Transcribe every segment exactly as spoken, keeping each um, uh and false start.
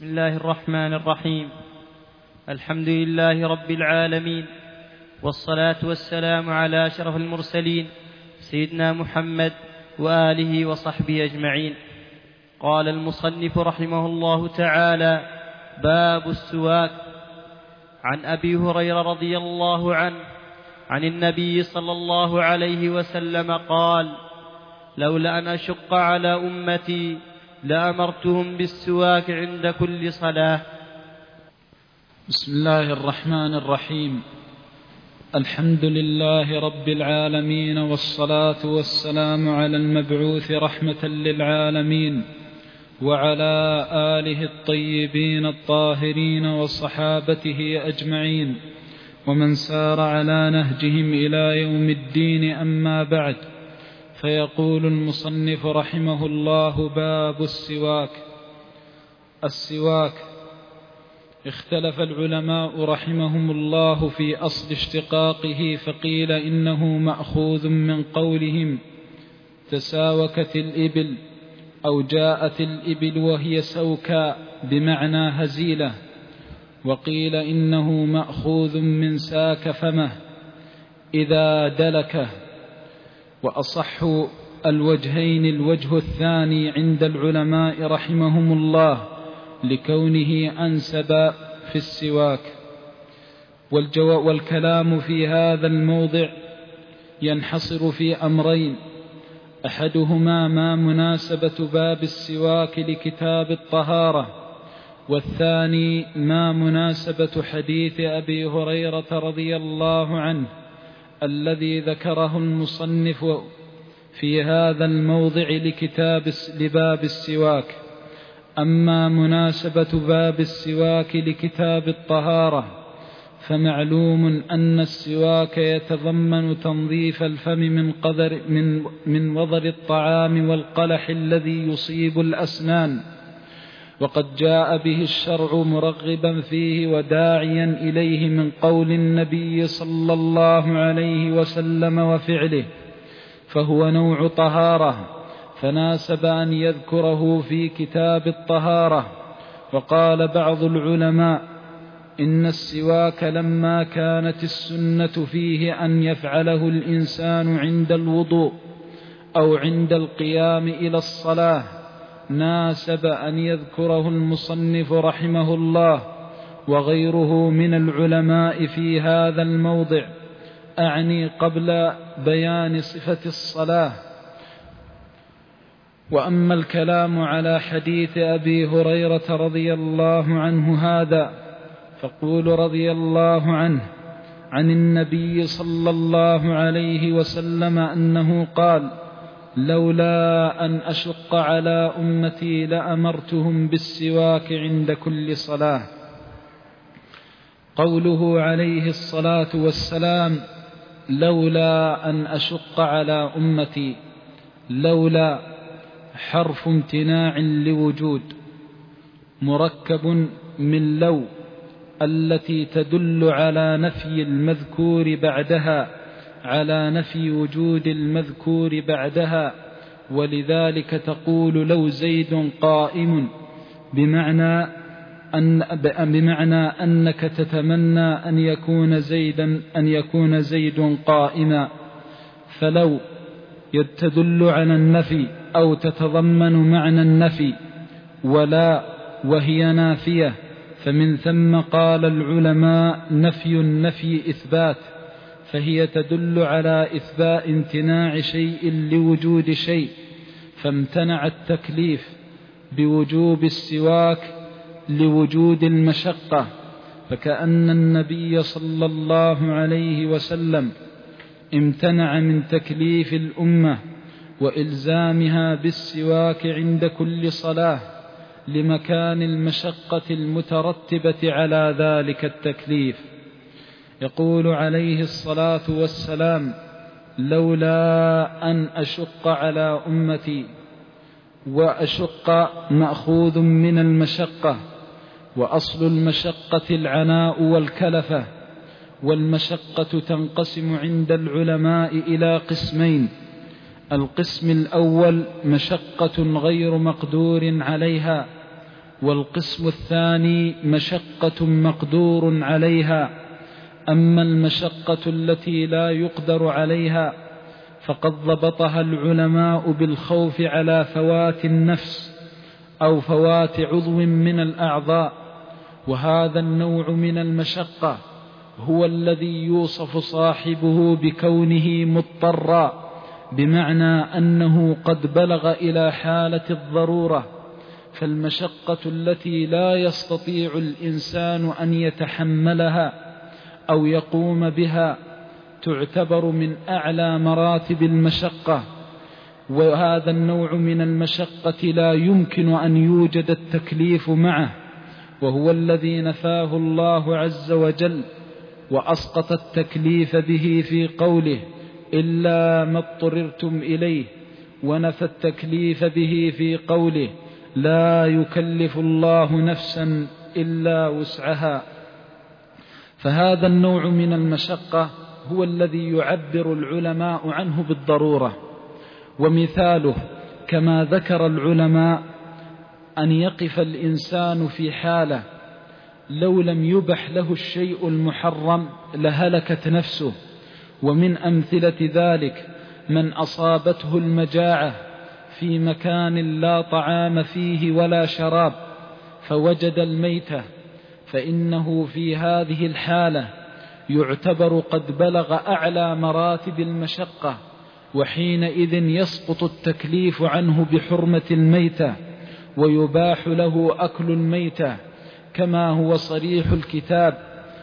بسم الله الرحمن الرحيم. الحمد لله رب العالمين، والصلاة والسلام على أشرف المرسلين سيدنا محمد وآله وصحبه أجمعين. قال المصنف رحمه الله تعالى: باب السواك. عن أبي هريرة رضي الله عنه عن النبي صلى الله عليه وسلم قال: لولا أن أشق على أمتي لأمرتهم بالسواك عند كل صلاة. بسم الله الرحمن الرحيم. الحمد لله رب العالمين، والصلاة والسلام على المبعوث رحمة للعالمين، وعلى آله الطيبين الطاهرين وصحابته أجمعين، ومن سار على نهجهم إلى يوم الدين. أما بعد، فيقول المصنف رحمه الله: باب السواك. السواك اختلف العلماء رحمهم الله في أصل اشتقاقه، فقيل إنه مأخوذ من قولهم تساوكت الإبل، أو جاءت الإبل وهي سوكاء بمعنى هزيلة، وقيل إنه مأخوذ من ساك فمه إذا دلكه. وأصح الوجهين الوجه الثاني عند العلماء رحمهم الله، لكونه أنسب في السواك. والكلام في هذا الموضع ينحصر في أمرين: أحدهما ما مناسبة باب السواك لكتاب الطهارة، والثاني ما مناسبة حديث أبي هريرة رضي الله عنه الذي ذكره المصنف في هذا الموضع لكتاب لباب السواك. أما مناسبة باب السواك لكتاب الطهارة، فمعلوم أن السواك يتضمن تنظيف الفم من قدر من من وضر الطعام والقلح الذي يصيب الأسنان، وقد جاء به الشرع مرغبا فيه وداعيا إليه من قول النبي صلى الله عليه وسلم وفعله، فهو نوع طهارة، فناسب أن يذكره في كتاب الطهارة. وقال بعض العلماء إن السواك لما كانت السنة فيه أن يفعله الإنسان عند الوضوء أو عند القيام إلى الصلاة، ناسب أن يذكره المصنف رحمه الله وغيره من العلماء في هذا الموضع، أعني قبل بيان صفة الصلاة. وأما الكلام على حديث أبي هريرة رضي الله عنه هذا، فقول رضي الله عنه عن النبي صلى الله عليه وسلم أنه قال: لولا أن أشق على أمتي لأمرتهم بالسواك عند كل صلاة. قوله عليه الصلاة والسلام: لولا أن أشق على أمتي، لولا حرف امتناع لوجود، مركب من لو التي تدل على نفي المذكور بعدها، على نفي وجود المذكور بعدها، ولذلك تقول لو زيد قائم، بمعنى أن بمعنى أنك تتمنى أن يكون زيدا أن يكون زيد قائما. فلو تدل على النفي أو تتضمن معنى النفي، ولا وهي نافية، فمن ثم قال العلماء: نفي النفي إثبات، فهي تدل على إثبات امتناع شيء لوجود شيء، فامتنع التكليف بوجوب السواك لوجود المشقة، فكأن النبي صلى الله عليه وسلم امتنع من تكليف الأمة وإلزامها بالسواك عند كل صلاة لمكان المشقة المترتبة على ذلك التكليف. يقول عليه الصلاة والسلام: لولا أن أشق على أمتي. وأشق مأخوذ من المشقة، وأصل المشقة العناء والكلفة. والمشقة تنقسم عند العلماء إلى قسمين: القسم الأول مشقة غير مقدور عليها، والقسم الثاني مشقة مقدور عليها. أما المشقة التي لا يقدر عليها فقد ضبطها العلماء بالخوف على فوات النفس أو فوات عضو من الأعضاء، وهذا النوع من المشقة هو الذي يوصف صاحبه بكونه مضطرا، بمعنى أنه قد بلغ إلى حالة الضرورة. فالمشقة التي لا يستطيع الإنسان أن يتحملها أو يقوم بها تعتبر من أعلى مراتب المشقة، وهذا النوع من المشقة لا يمكن أن يوجد التكليف معه، وهو الذي نفاه الله عز وجل وأسقط التكليف به في قوله إلا ما اضطررتم إليه، ونفى التكليف به في قوله لا يكلف الله نفسا إلا وسعها. فهذا النوع من المشقة هو الذي يعبر العلماء عنه بالضرورة. ومثاله كما ذكر العلماء أن يقف الإنسان في حالة لو لم يبح له الشيء المحرم لهلكت نفسه. ومن أمثلة ذلك من أصابته المجاعة في مكان لا طعام فيه ولا شراب فوجد الميتة، فإنه في هذه الحالة يعتبر قد بلغ أعلى مراتب المشقة، وحينئذ يسقط التكليف عنه بحرمة الميتة ويباح له أكل الميتة، كما هو صريح الكتاب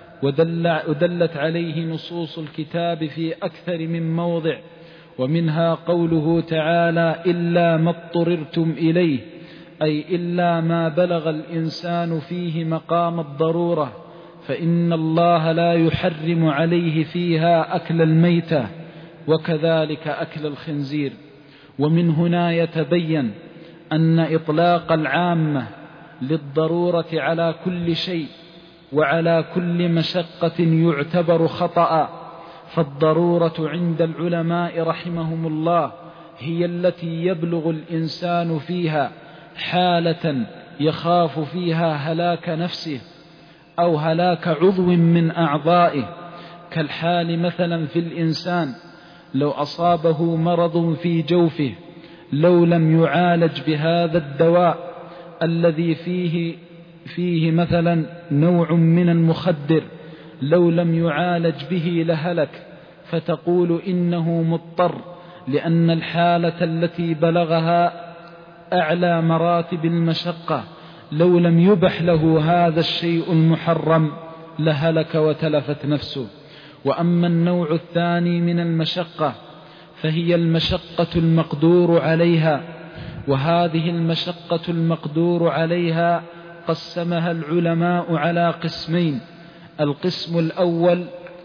ودلت عليه نصوص الكتاب في أكثر من موضع، ومنها قوله تعالى إلا ما اضطررتم إليه، أي إلا ما بلغ الإنسان فيه مقام الضرورة، فإن الله لا يحرم عليه فيها أكل الميتة وكذلك أكل الخنزير. ومن هنا يتبين أن إطلاق العامة للضرورة على كل شيء وعلى كل مشقة يعتبر خطأ، فالضرورة عند العلماء رحمهم الله هي التي يبلغ الإنسان فيها حالة يخاف فيها هلاك نفسه أو هلاك عضو من أعضائه، كالحال مثلا في الإنسان لو أصابه مرض في جوفه لو لم يعالج بهذا الدواء الذي فيه فيه مثلا نوع من المخدر، لو لم يعالج به لهلك، فتقول إنه مضطر لأن الحالة التي بلغها أعلى مراتب المشقة، لو لم يبح له هذا الشيء المحرم لهلك وتلفت نفسه. وأما النوع الثاني من المشقة فهي المشقة المقدور عليها، وهذه المشقة المقدور عليها قسمها العلماء على قسمين. القسم الأول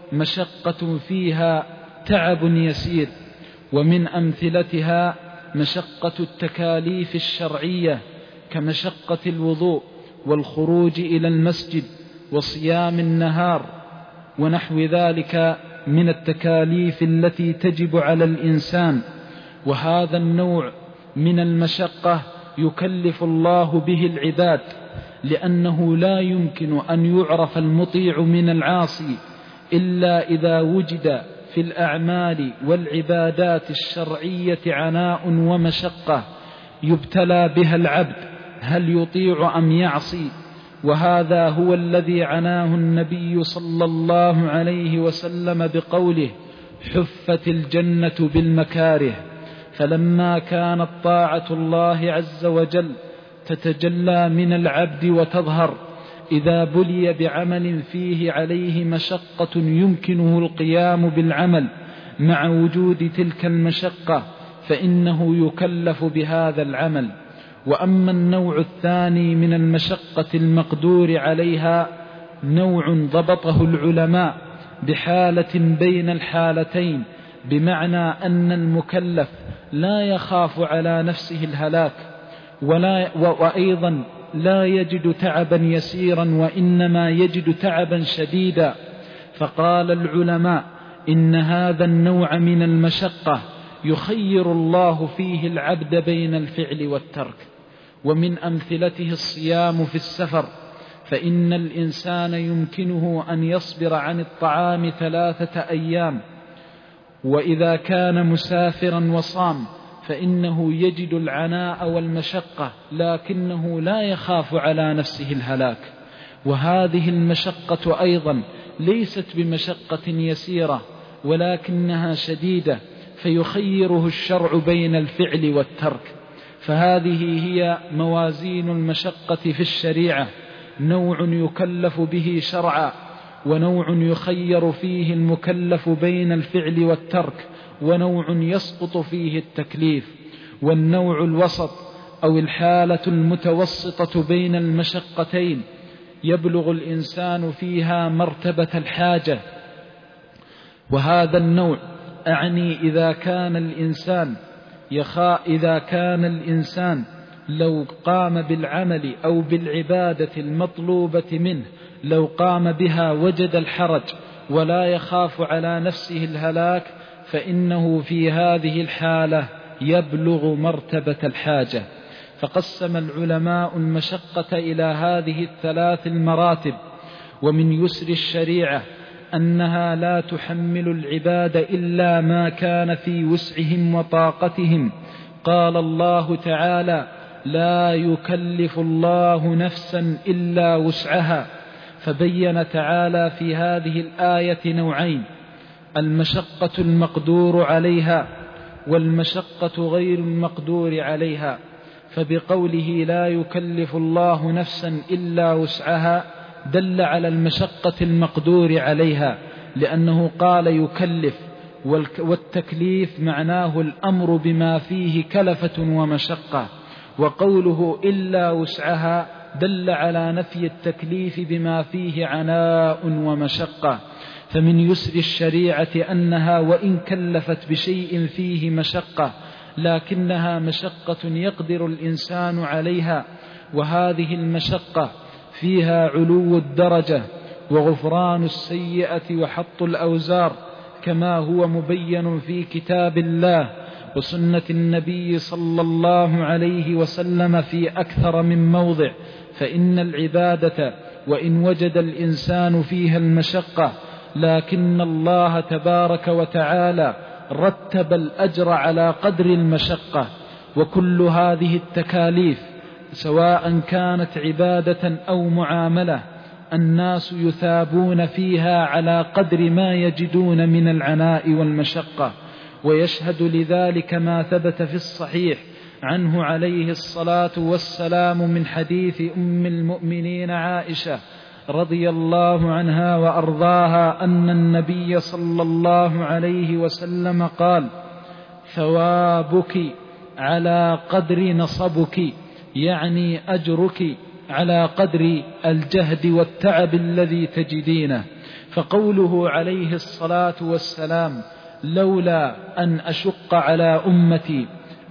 مشقة فيها تعب يسير، ومن أمثلتها مشقة التكاليف الشرعية كمشقة الوضوء والخروج إلى المسجد وصيام النهار ونحو ذلك من التكاليف التي تجب على الإنسان. وهذا النوع من المشقة يكلف الله به العباد، لأنه لا يمكن أن يعرف المطيع من العاصي إلا إذا وجد في الأعمال والعبادات الشرعية عناء ومشقة يبتلى بها العبد هل يطيع أم يعصي. وهذا هو الذي عناه النبي صلى الله عليه وسلم بقوله حفت الجنة بالمكاره. فلما كانت طاعة الله عز وجل تتجلى من العبد وتظهر إذا بلي بعمل فيه عليه مشقة يمكنه القيام بالعمل مع وجود تلك المشقة فإنه يكلف بهذا العمل. وأما النوع الثاني من المشقة المقدور عليها نوع ضبطه العلماء بحالة بين الحالتين، بمعنى أن المكلف لا يخاف على نفسه الهلاك ولا وأيضا لا يجد تعبا يسيرا وإنما يجد تعبا شديدا. فقال العلماء إن هذا النوع من المشقة يخير الله فيه العبد بين الفعل والترك، ومن أمثلته الصيام في السفر، فإن الإنسان يمكنه أن يصبر عن الطعام ثلاثة أيام، وإذا كان مسافرا وصام فإنه يجد العناء والمشقة، لكنه لا يخاف على نفسه الهلاك. وهذه المشقة أيضا ليست بمشقة يسيرة ولكنها شديدة، فيخيره الشرع بين الفعل والترك. فهذه هي موازين المشقة في الشريعة: نوع يكلف به شرعا، ونوع يخير فيه المكلف بين الفعل والترك، ونوع يسقط فيه التكليف. والنوع الوسط أو الحالة المتوسطة بين المشقتين يبلغ الإنسان فيها مرتبة الحاجة. وهذا النوع أعني إذا كان الإنسان يخاء إذا كان الإنسان لو قام بالعمل أو بالعبادة المطلوبة منه، لو قام بها وجد الحرج ولا يخاف على نفسه الهلاك، فإنه في هذه الحالة يبلغ مرتبة الحاجة. فقسم العلماء المشقة إلى هذه الثلاث المراتب. ومن يسر الشريعة أنها لا تحمل العباد إلا ما كان في وسعهم وطاقتهم. قال الله تعالى: لا يكلف الله نفسا إلا وسعها. فبين تعالى في هذه الآية نوعين: المشقة المقدور عليها والمشقة غير المقدور عليها. فبقوله لا يكلف الله نفسا إلا وسعها دل على المشقة المقدور عليها، لأنه قال يكلف، والتكليف معناه الأمر بما فيه كلفة ومشقة. وقوله إلا وسعها دل على نفي التكليف بما فيه عناء ومشقة. فمن يسر الشريعة أنها وإن كلفت بشيء فيه مشقة لكنها مشقة يقدر الإنسان عليها، وهذه المشقة فيها علو الدرجة وغفران السيئة وحط الأوزار، كما هو مبين في كتاب الله وسنة النبي صلى الله عليه وسلم في أكثر من موضع. فإن العبادة وإن وجد الإنسان فيها المشقة لكن الله تبارك وتعالى رتب الأجر على قدر المشقة. وكل هذه التكاليف سواء كانت عبادة أو معاملة الناس يثابون فيها على قدر ما يجدون من العناء والمشقة. ويشهد لذلك ما ثبت في الصحيح عنه عليه الصلاة والسلام من حديث أم المؤمنين عائشة رضي الله عنها وأرضاها أن النبي صلى الله عليه وسلم قال: ثوابك على قدر نصبك، يعني أجرك على قدر الجهد والتعب الذي تجدينه. فقوله عليه الصلاة والسلام: لولا أن أشق على أمتي،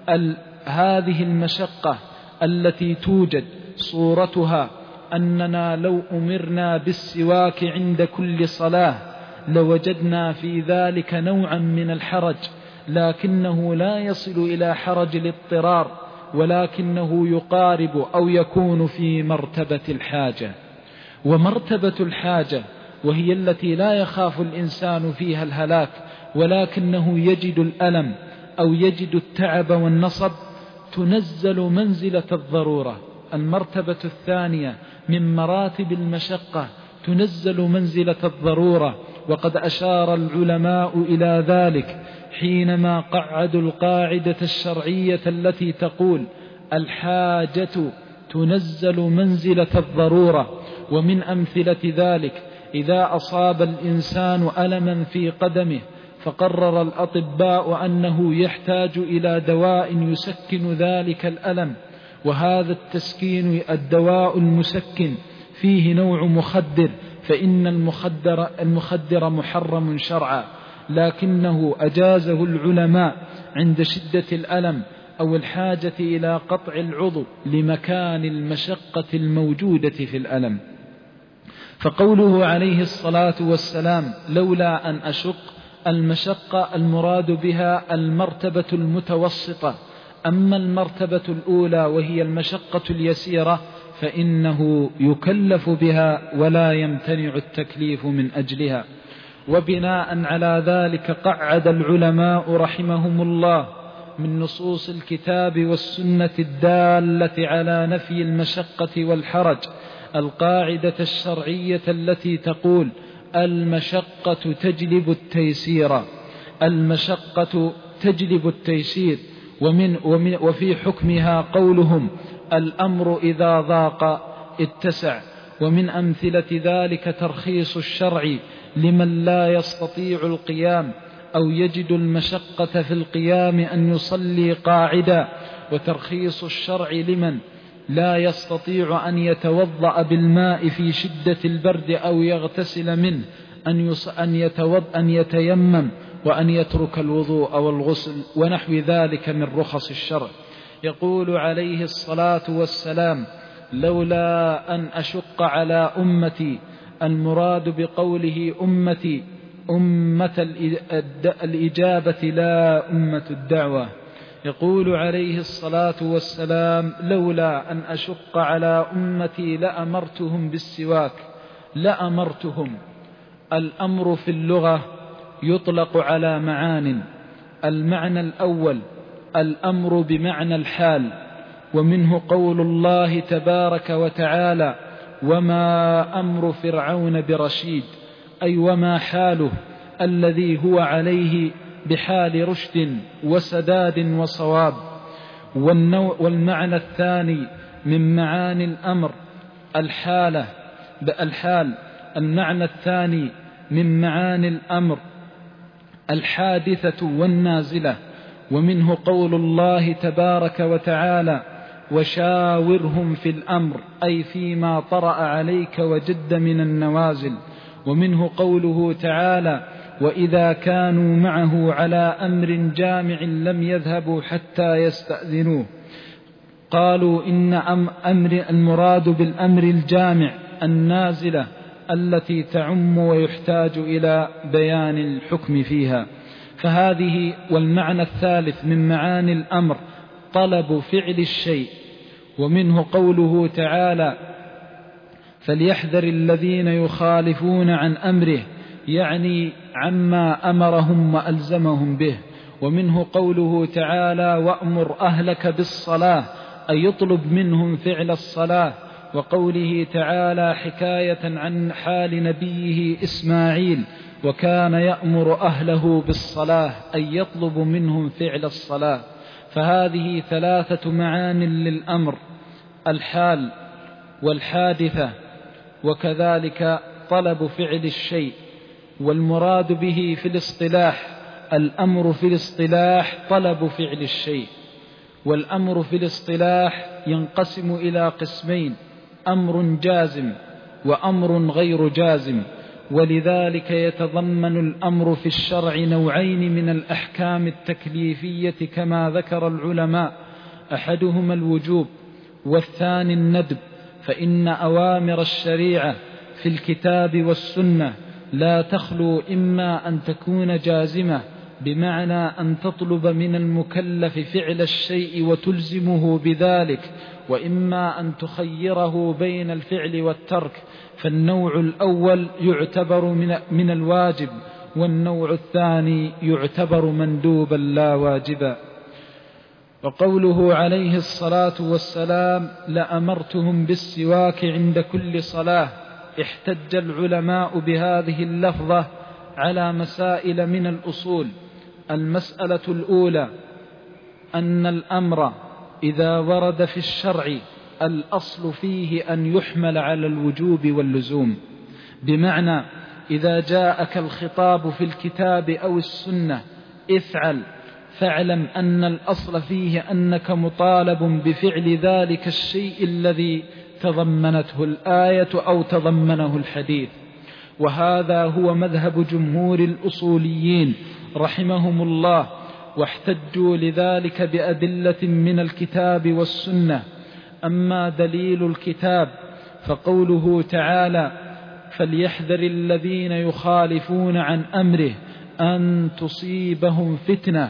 هذه المشقة التي توجد صورتها أننا لو أمرنا بالسواك عند كل صلاة لوجدنا في ذلك نوعا من الحرج، لكنه لا يصل إلى حرج الاضطرار، ولكنه يقارب أو يكون في مرتبة الحاجة. ومرتبة الحاجة وهي التي لا يخاف الإنسان فيها الهلاك ولكنه يجد الألم أو يجد التعب والنصب، تنزل منزلة الضرورة. المرتبة الثانية من مراتب المشقة تنزل منزلة الضرورة، وقد أشار العلماء إلى ذلك حينما قعدوا القاعدة الشرعية التي تقول: الحاجة تنزل منزلة الضرورة. ومن أمثلة ذلك إذا أصاب الإنسان ألما في قدمه فقرر الأطباء أنه يحتاج إلى دواء يسكن ذلك الألم، وهذا التسكين الدواء المسكن فيه نوع مخدر، فإن المخدر, المخدر محرم شرعا، لكنه أجازه العلماء عند شدة الألم أو الحاجة إلى قطع العضو لمكان المشقة الموجودة في الألم. فقوله عليه الصلاة والسلام: لولا أن أشق، المشقة المراد بها المرتبة المتوسطة أما المرتبة الأولى وهي المشقة اليسيرة فإنه يكلف بها ولا يمتنع التكليف من أجلها. وبناء على ذلك قعد العلماء رحمهم الله من نصوص الكتاب والسنة الدالة على نفي المشقة والحرج القاعدة الشرعية التي تقول المشقة تجلب التيسير، المشقة تجلب التيسير. ومن ومن وفي حكمها قولهم الأمر إذا ضاق اتسع. ومن أمثلة ذلك ترخيص الشرع لمن لا يستطيع القيام أو يجد المشقة في القيام أن يصلي قاعدا، وترخيص الشرع لمن لا يستطيع أن يتوضأ بالماء في شدة البرد أو يغتسل منه أن, أن, يتوض أن يتيمم وأن يترك الوضوء والغسل ونحو ذلك من رخص الشرع. يقول عليه الصلاة والسلام لولا أن أشق على أمتي، المراد بقوله أمتي أمة الإجابة لا أمة الدعوة. يقول عليه الصلاة والسلام لولا أن أشق على أمتي لأمرتهم بالسواك. لأمرتهم، الأمر في اللغة يطلق على معان. المعنى الأول الأمر بمعنى الحال، ومنه قول الله تبارك وتعالى وما أمر فرعون برشيد، أي وما حاله الذي هو عليه بحال رشد وسداد وصواب. والمعنى الثاني من معاني الأمر الحالة الحال. المعنى الثاني من معاني الأمر الحادثة والنازلة، ومنه قول الله تبارك وتعالى وشاورهم في الأمر، أي فيما طرأ عليك وجد من النوازل. ومنه قوله تعالى وإذا كانوا معه على أمر جامع لم يذهبوا حتى يستأذنوه. قالوا إن أمر المراد بالأمر الجامع النازلة التي تعم ويحتاج إلى بيان الحكم فيها. فهذه. والمعنى الثالث من معاني الأمر طلب فعل الشيء، ومنه قوله تعالى فليحذر الذين يخالفون عن أمره، يعني عما أمرهم وألزمهم به. ومنه قوله تعالى وأمر أهلك بالصلاة، أي يطلب منهم فعل الصلاة. وقوله تعالى حكاية عن حال نبيه إسماعيل وكان يأمر أهله بالصلاة، أي يطلب منهم فعل الصلاة. فهذه ثلاثة معان للأمر: الحال والحادثة وكذلك طلب فعل الشيء. والمراد به في الاصطلاح الأمر في الاصطلاح طلب فعل الشيء. والأمر في الاصطلاح ينقسم إلى قسمين: أمر جازم وأمر غير جازم. ولذلك يتضمن الأمر في الشرع نوعين من الأحكام التكليفية كما ذكر العلماء: أحدهما الوجوب والثاني الندب. فإن أوامر الشريعة في الكتاب والسنة لا تخلو إما أن تكون جازمة بمعنى أن تطلب من المكلف فعل الشيء وتلزمه بذلك، وإما أن تخيره بين الفعل والترك. فالنوع الأول يعتبر من, من الواجب، والنوع الثاني يعتبر مندوبا لا واجبا. وقوله عليه الصلاة والسلام لأمرتهم بالسواك عند كل صلاة، احتج العلماء بهذه اللفظة على مسائل من الأصول. المسألة الأولى أن الأمر إذا ورد في الشرع الأصل فيه أن يحمل على الوجوب واللزوم، بمعنى إذا جاءك الخطاب في الكتاب أو السنة افعل، فاعلم أن الأصل فيه أنك مطالب بفعل ذلك الشيء الذي تضمنته الآية أو تضمنه الحديث. وهذا هو مذهب جمهور الأصوليين رحمهم الله، واحتجوا لذلك بأدلة من الكتاب والسنة. أما دليل الكتاب فقوله تعالى فليحذر الذين يخالفون عن أمره أن تصيبهم فتنة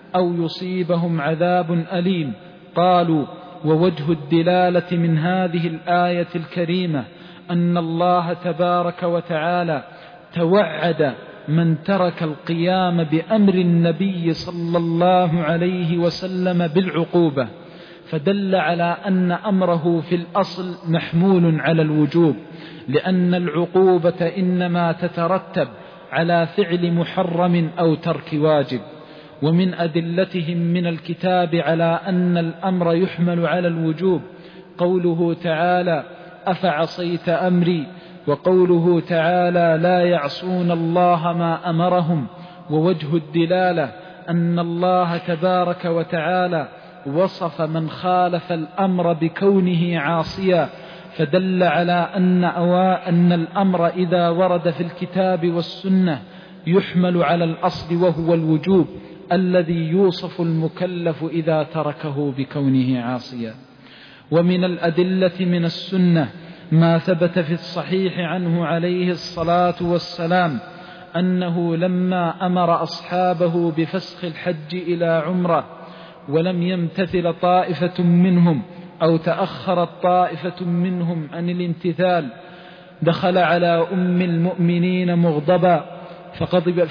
أو يصيبهم عذاب أليم. قالوا: ووجه الدلالة من هذه الآية الكريمة أن الله تبارك وتعالى توعد من ترك القيام بأمر النبي صلى الله عليه وسلم بالعقوبة، فدل على أن أمره في الأصل محمول على الوجوب، لأن العقوبة إنما تترتب على فعل محرم أو ترك واجب. ومن أدلتهم من الكتاب على أن الأمر يحمل على الوجوب قوله تعالى: أفعصيت أمري، وقوله تعالى: لا يعصون الله ما أمرهم. ووجه الدلالة أن الله تبارك وتعالى وصف من خالف الأمر بكونه عاصيا، فدل على أن, أن الأمر إذا ورد في الكتاب والسنة يحمل على الأصل وهو الوجوب الذي يوصف المكلف إذا تركه بكونه عاصيا. ومن الأدلة من السنة ما ثبت في الصحيح عنه عليه الصلاة والسلام أنه لما أمر أصحابه بفسخ الحج إلى عمرة ولم يمتثل طائفة منهم أو تأخرت طائفة منهم عن الامتثال، دخل على أم المؤمنين مغضبا فغضب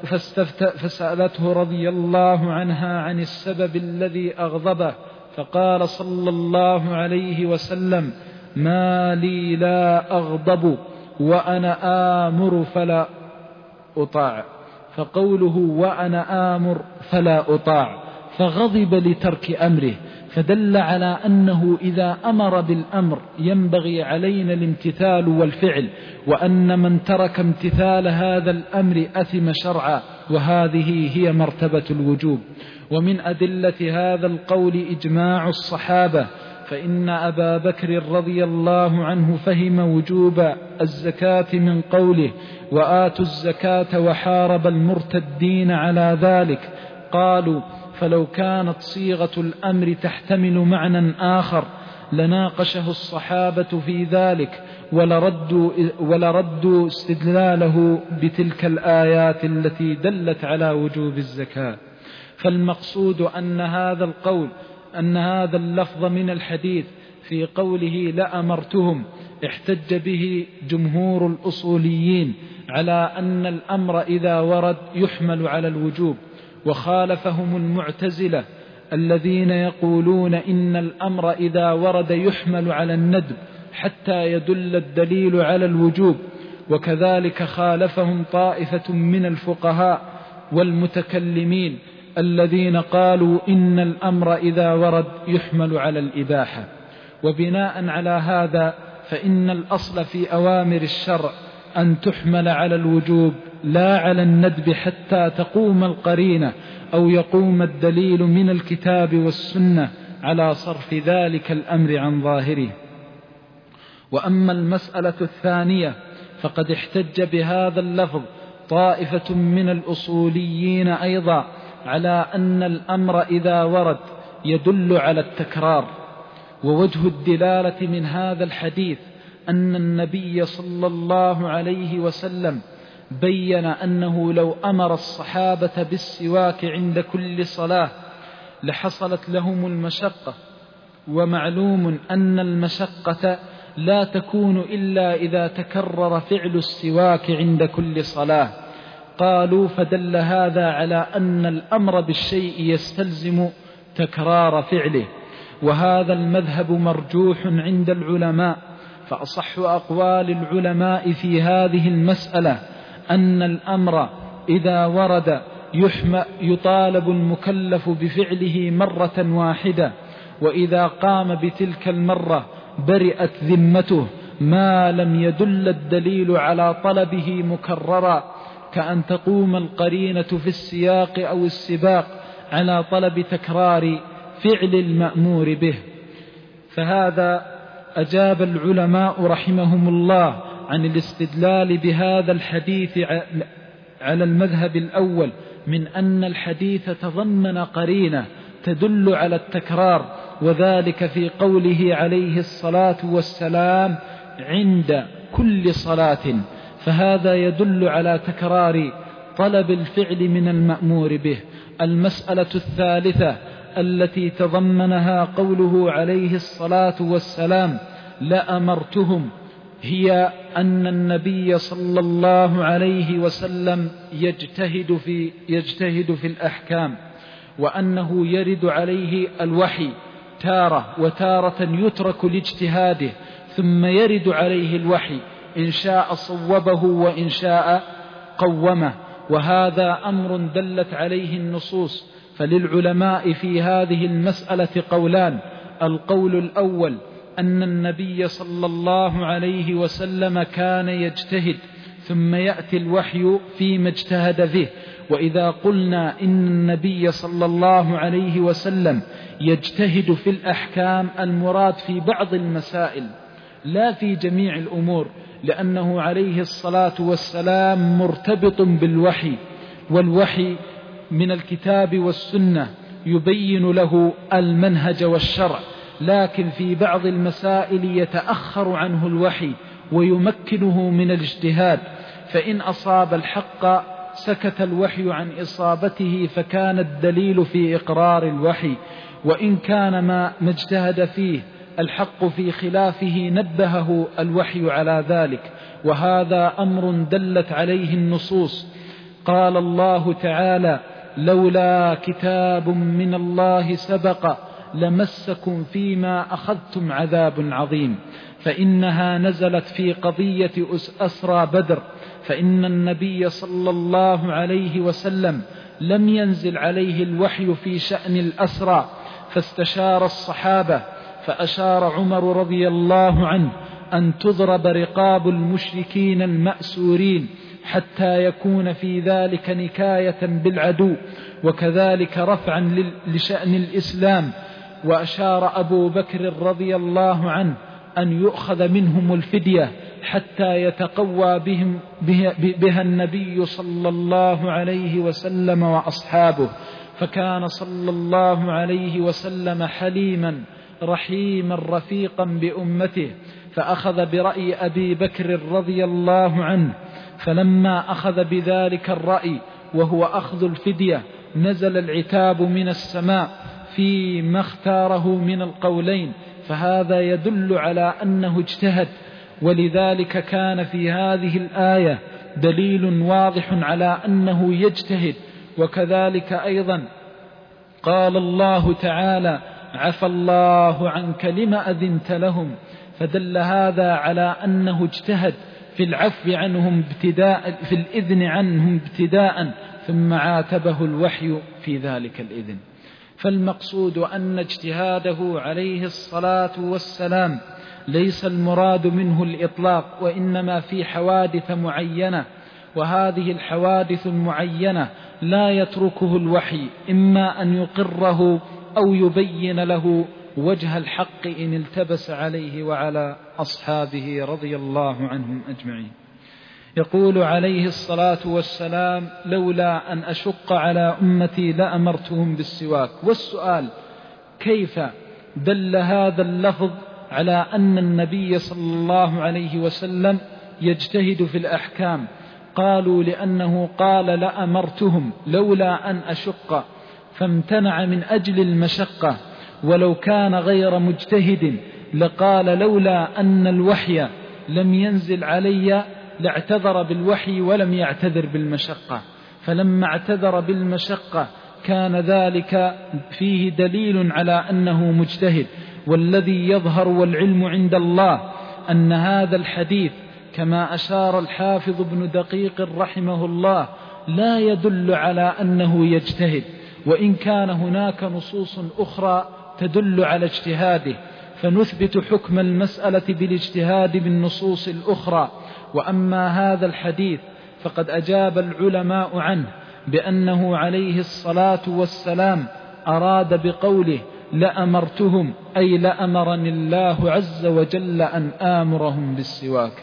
فسألته رضي الله عنها عن السبب الذي أغضبه، فقال صلى الله عليه وسلم: ما لي لا أغضب وأنا آمر فلا أطاع. فقوله وأنا آمر فلا أطاع فغضب لترك أمره، فدل على أنه إذا أمر بالأمر ينبغي علينا الامتثال والفعل، وأن من ترك امتثال هذا الأمر أثم شرعا، وهذه هي مرتبة الوجوب. ومن أدلة هذا القول إجماع الصحابة، فإن أبا بكر رضي الله عنه فهم وجوب الزكاة من قوله: وآتوا الزكاة، وحارب المرتدين على ذلك. قالوا: فلو كانت صيغة الأمر تحتمل معنى آخر لناقشه الصحابة في ذلك، ولردوا, ولردوا استدلاله بتلك الآيات التي دلت على وجوب الزكاة. فالمقصود أن هذا القول أن هذا اللفظ من الحديث في قوله لأمرتهم احتج به جمهور الأصوليين على أن الأمر إذا ورد يحمل على الوجوب، وخالفهم المعتزلة الذين يقولون إن الأمر إذا ورد يحمل على الندب حتى يدل الدليل على الوجوب. وكذلك خالفهم طائفة من الفقهاء والمتكلمين الذين قالوا إن الأمر إذا ورد يحمل على الإباحة. وبناء على هذا فإن الأصل في أوامر الشرع أن تحمل على الوجوب لا على الندب حتى تقوم القرينة أو يقوم الدليل من الكتاب والسنة على صرف ذلك الأمر عن ظاهره. وأما المسألة الثانية فقد احتج بهذا اللفظ طائفة من الأصوليين أيضا على أن الأمر إذا ورد يدل على التكرار. ووجه الدلالة من هذا الحديث أن النبي صلى الله عليه وسلم بين أنه لو أمر الصحابة بالسواك عند كل صلاة لحصلت لهم المشقة، ومعلوم أن المشقة لا تكون إلا إذا تكرر فعل السواك عند كل صلاة. قالوا: فدل هذا على أن الأمر بالشيء يستلزم تكرار فعله، وهذا المذهب مرجوح عند العلماء. فأصح أقوال العلماء في هذه المسألة أن الأمر إذا ورد يطالب المكلف بفعله مرة واحدة، وإذا قام بتلك المرة برئت ذمته ما لم يدل الدليل على طلبه مكررا، كأن تقوم القرينة في السياق أو السباق على طلب تكرار فعل المأمور به. فهذا أجاب العلماء رحمهم الله عن الاستدلال بهذا الحديث على المذهب الأول من أن الحديث تضمن قرينة تدل على التكرار، وذلك في قوله عليه الصلاة والسلام عند كل صلاة، فهذا يدل على تكرار طلب الفعل من المأمور به. المسألة الثالثة التي تضمنها قوله عليه الصلاة والسلام لأمرتهم، هي أن النبي صلى الله عليه وسلم يجتهد في, يجتهد في الأحكام، وأنه يرد عليه الوحي تارة، وتارة يترك لاجتهاده ثم يرد عليه الوحي، إن شاء صوبه وإن شاء قومه، وهذا أمر دلت عليه النصوص. فللعلماء في هذه المسألة قولان: القول الأول أن النبي صلى الله عليه وسلم كان يجتهد ثم يأتي الوحي فيما اجتهد فيه. وإذا قلنا إن النبي صلى الله عليه وسلم يجتهد في الأحكام، المراد في بعض المسائل لا في جميع الأمور، لأنه عليه الصلاة والسلام مرتبط بالوحي، والوحي من الكتاب والسنة يبين له المنهج والشرع، لكن في بعض المسائل يتأخر عنه الوحي ويمكنه من الاجتهاد، فإن أصاب الحق سكت الوحي عن إصابته فكان الدليل في إقرار الوحي، وإن كان ما اجتهد فيه الحق في خلافه نبهه الوحي على ذلك، وهذا أمر دلت عليه النصوص. قال الله تعالى: لولا كتاب من الله سبق لمسكم فيما أخذتم عذاب عظيم، فإنها نزلت في قضية أسرى بدر، فإن النبي صلى الله عليه وسلم لم ينزل عليه الوحي في شأن الأسرى، فاستشار الصحابة، فأشار عمر رضي الله عنه أن تضرب رقاب المشركين المأسورين حتى يكون في ذلك نكاية بالعدو، وكذلك رفعا لشأن الإسلام. وأشار أبو بكر رضي الله عنه أن يؤخذ منهم الفدية حتى يتقوى بهم بها النبي صلى الله عليه وسلم وأصحابه، فكان صلى الله عليه وسلم حليما رحيما رفيقا بأمته، فأخذ برأي أبي بكر رضي الله عنه، فلما أخذ بذلك الرأي وهو أخذ الفدية نزل العتاب من السماء فيما اختاره من القولين، فهذا يدل على أنه اجتهد، ولذلك كان في هذه الآية دليل واضح على أنه يجتهد. وكذلك أيضا قال الله تعالى: عفى الله عنك لما أذنت لهم، فدل هذا على أنه اجتهد في العفو عنهم ابتداء، في الإذن عنهم ابتداء، ثم عاتبه الوحي في ذلك الإذن. فالمقصود أن اجتهاده عليه الصلاة والسلام ليس المراد منه الإطلاق، وإنما في حوادث معينة، وهذه الحوادث المعينة لا يتركه الوحي، إما أن يقره أو يبين له وجه الحق إن التبس عليه وعلى أصحابه رضي الله عنهم أجمعين. يقول عليه الصلاة والسلام: لولا أن أشق على أمتي لأمرتهم بالسواك. والسؤال: كيف دل هذا اللفظ على أن النبي صلى الله عليه وسلم يجتهد في الأحكام؟ قالوا: لأنه قال لأمرتهم لولا أن أشق، فامتنع من أجل المشقة، ولو كان غير مجتهد لقال لولا أن الوحي لم ينزل علي لاعتذر بالوحي ولم يعتذر بالمشقة، فلما اعتذر بالمشقة كان ذلك فيه دليل على أنه مجتهد. والذي يظهر والعلم عند الله أن هذا الحديث كما أشار الحافظ ابن دقيق رحمه الله لا يدل على أنه يجتهد، وإن كان هناك نصوص أخرى تدل على اجتهاده، فنثبت حكم المسألة بالاجتهاد بالنصوص الأخرى. وأما هذا الحديث فقد أجاب العلماء عنه بأنه عليه الصلاة والسلام أراد بقوله لأمرتهم أي لأمرني الله عز وجل أن آمرهم بالسواك.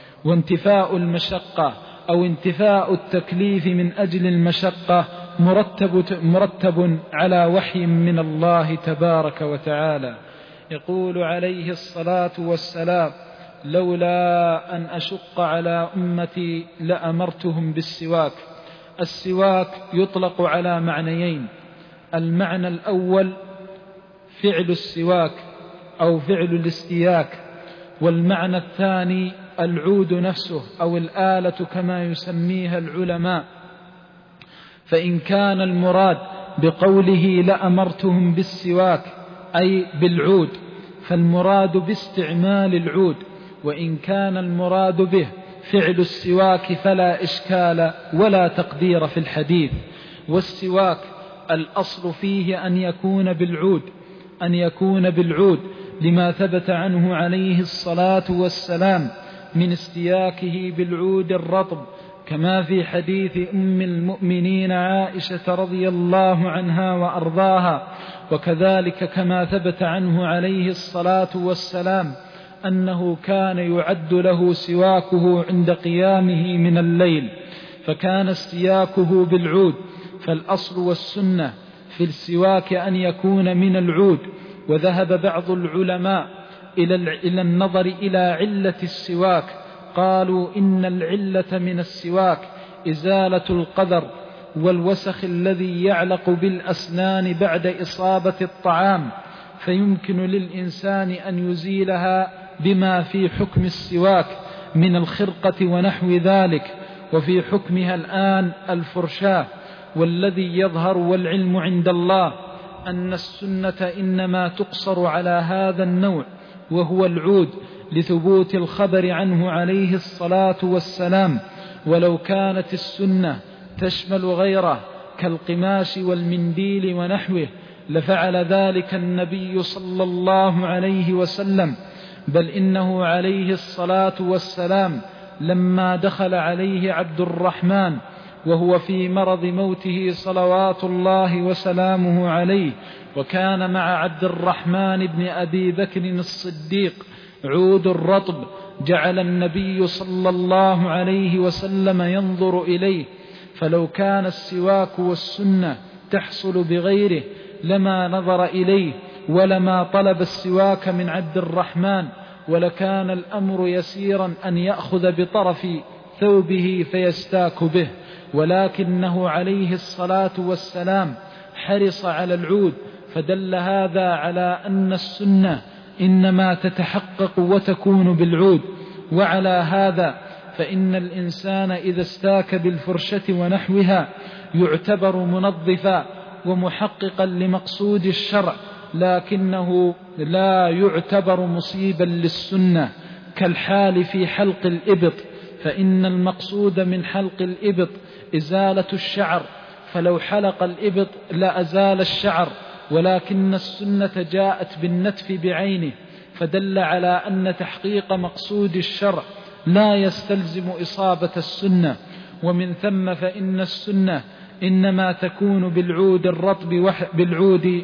وانتفاء المشقة أو انتفاء التكليف من أجل المشقة مرتب, مرتب على وحي من الله تبارك وتعالى. يقول عليه الصلاة والسلام: لولا أن أشق على أمتي لأمرتهم بالسواك. السواك يطلق على معنيين: المعنى الأول فعل السواك أو فعل الاستياك، والمعنى الثاني العود نفسه أو الآلة كما يسميها العلماء. فإن كان المراد بقوله لأمرتهم بالسواك أي بالعود، فالمراد باستعمال العود، وإن كان المراد به فعل السواك فلا إشكال ولا تقدير في الحديث. والسواك الأصل فيه أن يكون بالعود أن يكون بالعود لما ثبت عنه عليه الصلاة والسلام من استياكه بالعود الرطب، كما في حديث أم المؤمنين عائشة رضي الله عنها وأرضاها، وكذلك كما ثبت عنه عليه الصلاة والسلام أنه كان يعد له سواكه عند قيامه من الليل، فكان استياكه بالعود. فالأصل والسنة في السواك أن يكون من العود. وذهب بعض العلماء إلى النظر إلى علة السواك، قالوا إن العلة من السواك إزالة القذر والوسخ الذي يعلق بالأسنان بعد إصابة الطعام، فيمكن للإنسان أن يزيلها بما في حكم السواك من الخرقة ونحو ذلك، وفي حكمها الآن الفرشاة. والذي يظهر والعلم عند الله أن السنة إنما تقصر على هذا النوع وهو العود، لثبوت الخبر عنه عليه الصلاة والسلام. ولو كانت السنة تشمل غيره كالقماش والمنديل ونحوه لفعل ذلك النبي صلى الله عليه وسلم، بل إنه عليه الصلاة والسلام لما دخل عليه عبد الرحمن وهو في مرض موته صلوات الله وسلامه عليه، وكان مع عبد الرحمن بن أبي بكر الصديق عود الرطب، جعل النبي صلى الله عليه وسلم ينظر إليه. فلو كان السواك والسنة تحصل بغيره لما نظر إليه ولما طلب السواك من عبد الرحمن، ولكان الأمر يسيرا أن يأخذ بطرف ثوبه فيستاك به، ولكنه عليه الصلاة والسلام حرص على العود، فدل هذا على أن السنة إنما تتحقق وتكون بالعود. وعلى هذا فإن الإنسان إذا استاك بالفرشة ونحوها يعتبر منظفا ومحققا لمقصود الشرع، لكنه لا يعتبر مصيبا للسنة، كالحال في حلق الإبط، فإن المقصود من حلق الإبط إزالة الشعر، فلو حلق الإبط لأزال الشعر، ولكن السنة جاءت بالنتف بعينه، فدل على أن تحقيق مقصود الشرع لا يستلزم إصابة السنة. ومن ثم فإن السنة إنما تكون بالعود الرطب بالعود,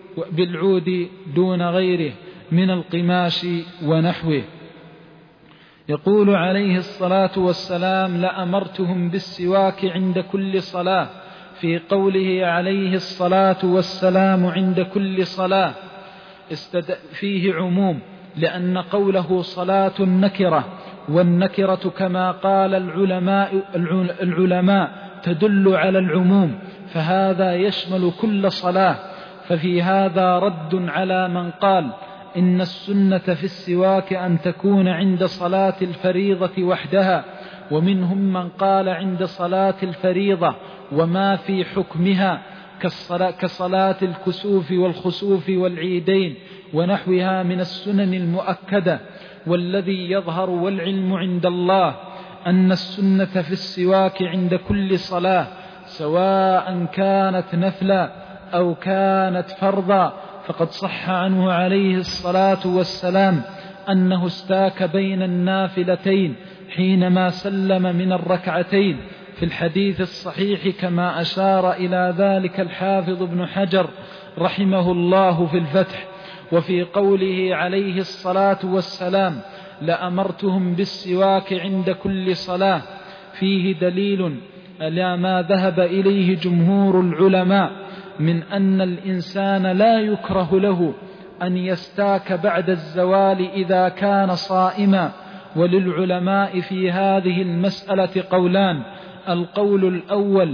بالعود دون غيره من القماش ونحوه. يقول عليه الصلاة والسلام لأمرتهم بالسواك عند كل صلاة، في قوله عليه الصلاة والسلام عند كل صلاة فيه عموم، لأن قوله صلاة نكرة، والنكرة كما قال العلماء, العلماء تدل على العموم، فهذا يشمل كل صلاة. ففي هذا رد على من قال إن السنة في السواك أن تكون عند صلاة الفريضة وحدها، ومنهم من قال عند صلاة الفريضة وما في حكمها كصلاة الكسوف والخسوف والعيدين ونحوها من السنن المؤكدة. والذي يظهر والعلم عند الله أن السنة في السواك عند كل صلاة سواء كانت نفلا أو كانت فرضا، فقد صح عنه عليه الصلاة والسلام أنه استاك بين النافلتين حينما سلم من الركعتين في الحديث الصحيح، كما أشار إلى ذلك الحافظ ابن حجر رحمه الله في الفتح. وفي قوله عليه الصلاة والسلام لأمرتهم بالسواك عند كل صلاة فيه دليل على ما ذهب إليه جمهور العلماء من أن الإنسان لا يكره له أن يستاك بعد الزوال إذا كان صائما. وللعلماء في هذه المسألة قولان: القول الأول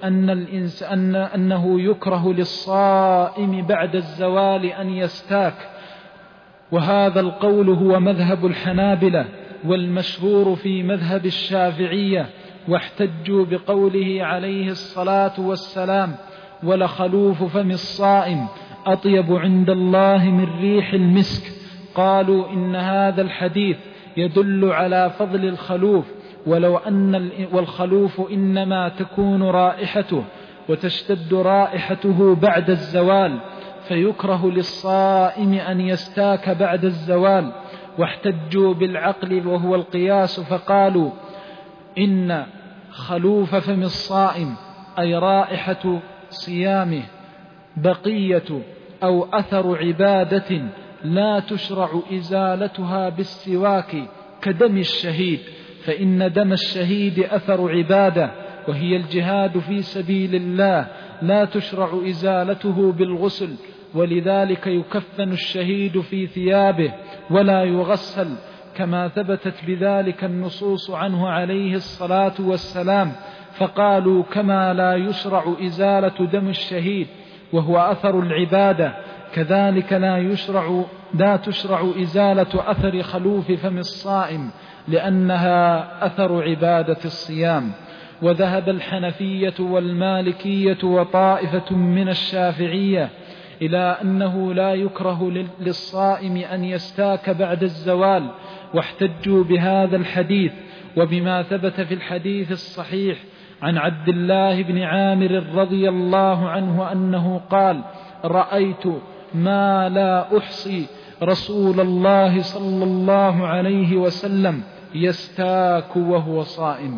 أن, الإنس أن أنه يكره للصائم بعد الزوال أن يستاك، وهذا القول هو مذهب الحنابلة والمشهور في مذهب الشافعية، واحتجوا بقوله عليه الصلاة والسلام: ولخلوف فم الصائم أطيب عند الله من ريح المسك. قالوا إن هذا الحديث يدل على فضل الخلوف، ولو أن والخلوف إنما تكون رائحته وتشتد رائحته بعد الزوال، فيكره للصائم أن يستاك بعد الزوال. واحتجوا بالعقل وهو القياس، فقالوا إن خلوف فم الصائم أي رائحة صيامه بقية أو أثر عبادة لا تشرع إزالتها بالسواك كدم الشهيد، فإن دم الشهيد أثر عبادة وهي الجهاد في سبيل الله، لا تشرع إزالته بالغسل، ولذلك يكفن الشهيد في ثيابه ولا يغسل، كما ثبتت بذلك النصوص عنه عليه الصلاة والسلام. فقالوا كما لا يشرع إزالة دم الشهيد وهو أثر العبادة، كذلك لا يشرع لا تشرع إزالة أثر خلوف فم الصائم لأنها أثر عبادة الصيام. وذهب الحنفية والمالكية وطائفة من الشافعية إلى أنه لا يكره للصائم أن يستاك بعد الزوال، واحتجوا بهذا الحديث وبما ثبت في الحديث الصحيح عن عبد الله بن عامر رضي الله عنه أنه قال: رأيت ما لا أحصي رسول الله صلى الله عليه وسلم يستاك وهو صائم.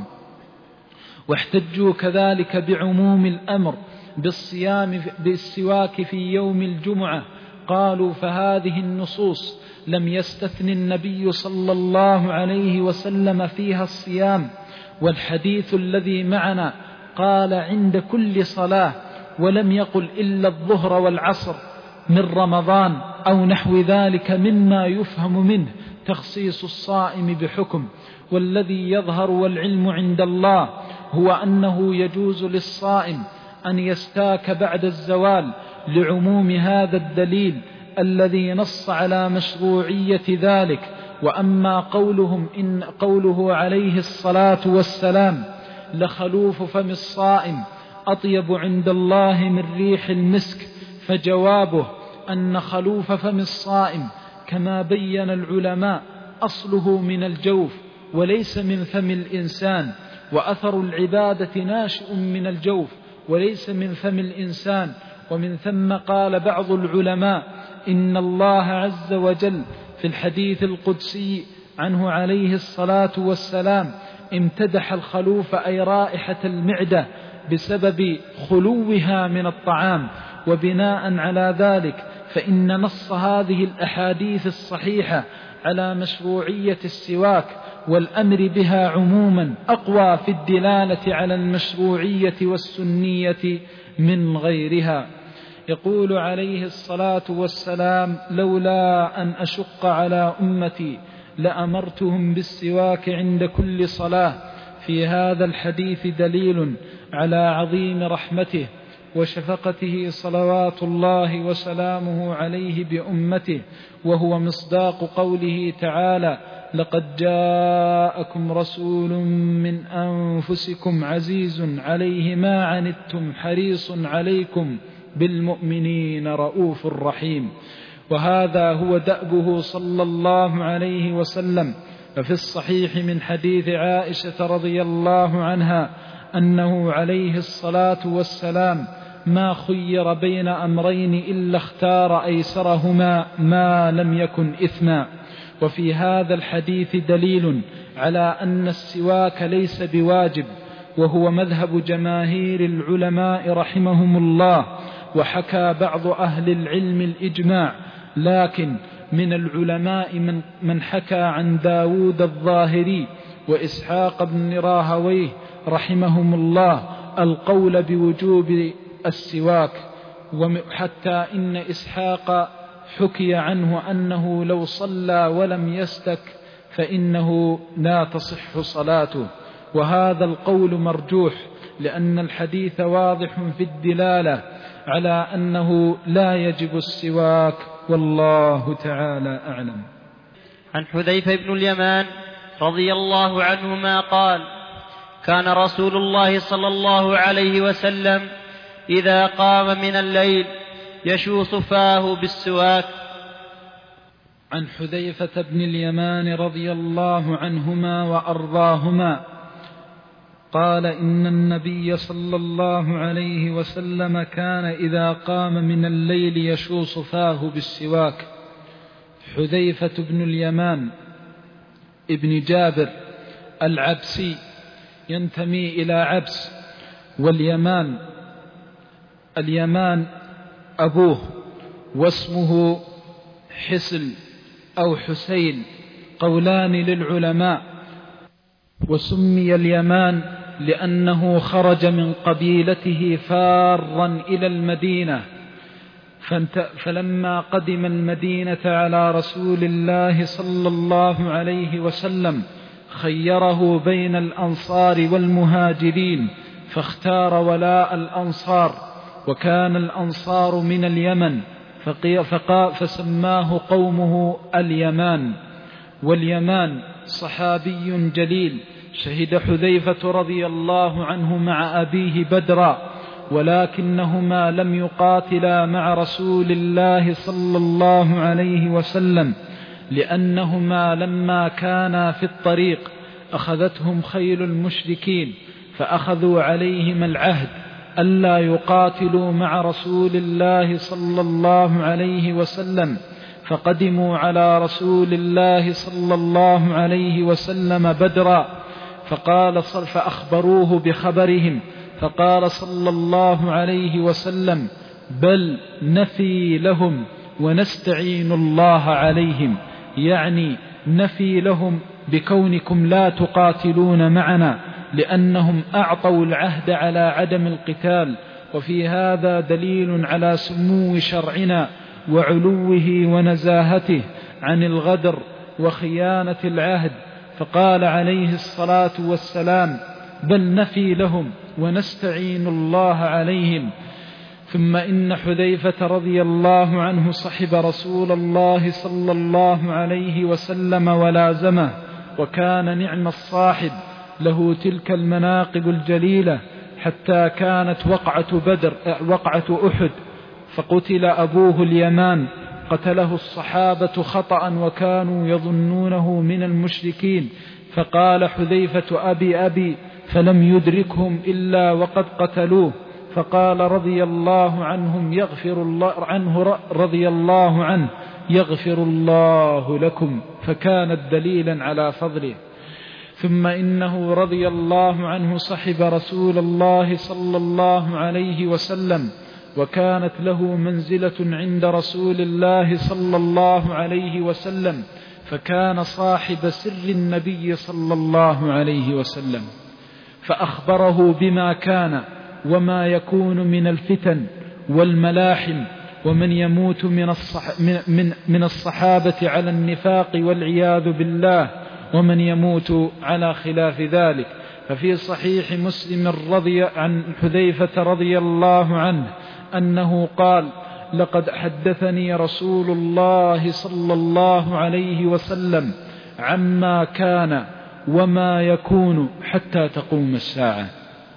واحتجوا كذلك بعموم الأمر بالصيام بالسواك في يوم الجمعة، قالوا فهذه النصوص لم يستثن النبي صلى الله عليه وسلم فيها الصيام. والحديث الذي معنا قال عند كل صلاة، ولم يقل إلا الظهر والعصر من رمضان أو نحو ذلك مما يفهم منه تخصيص الصائم بحكم. والذي يظهر والعلم عند الله هو أنه يجوز للصائم أن يستاك بعد الزوال لعموم هذا الدليل الذي نص على مشروعية ذلك. وأما قولهم إن قوله عليه الصلاة والسلام: لخلوف فم الصائم أطيب عند الله من ريح المسك، فجوابه أن خلوف فم الصائم كما بين العلماء أصله من الجوف وليس من فم الإنسان، وأثر العبادة ناشئ من الجوف وليس من فم الإنسان. ومن ثم قال بعض العلماء إن الله عز وجل في الحديث القدسي عنه عليه الصلاة والسلام امتدح الخلوف أي رائحة المعدة بسبب خلوها من الطعام. وبناء على ذلك فإن نص هذه الأحاديث الصحيحة على مشروعية السواك والأمر بها عموما أقوى في الدلالة على المشروعية والسنية من غيرها. يقول عليه الصلاة والسلام: لولا أن أشق على أمتي لأمرتهم بالسواك عند كل صلاة. في هذا الحديث دليل على عظيم رحمته وشفقته صلوات الله وسلامه عليه بأمته، وهو مصداق قوله تعالى: لقد جاءكم رسول من أنفسكم عزيز عليه ما عنتم حريص عليكم بالمؤمنين رؤوف رحيم. وهذا هو دأبه صلى الله عليه وسلم. ففي الصحيح من حديث عائشة رضي الله عنها أنه عليه الصلاة والسلام ما خير بين أمرين إلا اختار أيسرهما ما لم يكن إثما. وفي هذا الحديث دليل على أن السواك ليس بواجب، وهو مذهب جماهير العلماء رحمهم الله. وحكى بعض أهل العلم الإجماع، لكن من العلماء من, من حكى عن داود الظاهري وإسحاق بن راهويه رحمهم الله القول بوجوب السواك. وحتى إن إسحاق حكي عنه أنه لو صلى ولم يستك فإنه لا تصح صلاته، وهذا القول مرجوح لأن الحديث واضح في الدلالة على أنه لا يجب السواك، والله تعالى أعلم. عن حذيفة بن اليمان رضي الله عنهما قال: كان رسول الله صلى الله عليه وسلم إذا قام من الليل يشوص فاه بالسواك. عن حذيفة بن اليمان رضي الله عنهما وأرضاهما قال: إن النبي صلى الله عليه وسلم كان إذا قام من الليل يشوص فاه بالسواك. حذيفة بن اليمان ابن جابر العبسي ينتمي إلى عبس، واليمان اليمان أبوه، واسمه حسل أو حسين، قولان للعلماء. وسمي اليمان لأنه خرج من قبيلته فارا إلى المدينة، فلما قدم المدينة على رسول الله صلى الله عليه وسلم خيره بين الأنصار والمهاجرين، فاختار ولاء الأنصار، وكان الأنصار من اليمن، فسماه قومه اليمان. واليمان صحابي جليل، شهد حذيفة رضي الله عنه مع أبيه بدرا، ولكنهما لم يقاتلا مع رسول الله صلى الله عليه وسلم، لأنهما لما كانا في الطريق أخذتهم خيل المشركين، فأخذوا عليهم العهد ألا يقاتلوا مع رسول الله صلى الله عليه وسلم، فقدموا على رسول الله صلى الله عليه وسلم بدرا، فقال فأخبروه بخبرهم، فقال صلى الله عليه وسلم: بل نفي لهم ونستعين الله عليهم، يعني نفي لهم بكونكم لا تقاتلون معنا، لأنهم أعطوا العهد على عدم القتال. وفي هذا دليل على سمو شرعنا وعلوه ونزاهته عن الغدر وخيانة العهد، فقال عليه الصلاة والسلام: بل نفي لهم ونستعين الله عليهم. ثم إن حذيفة رضي الله عنه صحب رسول الله صلى الله عليه وسلم ولازمه، وكان نعم الصاحب، له تلك المناقب الجليلة، حتى كانت وقعة بدر وقعة أحد، فقتل أبوه اليمان، قتله الصحابة خطأ وكانوا يظنونه من المشركين، فقال حذيفة: أبي أبي، فلم يدركهم إلا وقد قتلوه، فقال رضي الله عنهم يغفر الله عنه رضي الله عنه يغفر الله لكم، فكانت دليلا على فضله. ثم إنه رضي الله عنه صحب رسول الله صلى الله عليه وسلم، وكانت له منزلة عند رسول الله صلى الله عليه وسلم، فكان صاحب سر النبي صلى الله عليه وسلم، فأخبره بما كان وما يكون من الفتن والملاحم، ومن يموت من, الصح من, من الصحابة على النفاق والعياذ بالله، ومن يموت على خلاف ذلك. ففي صحيح مسلم رضي عن حذيفة رضي الله عنه أنه قال: لقد حدثني رسول الله صلى الله عليه وسلم عما كان وما يكون حتى تقوم الساعة.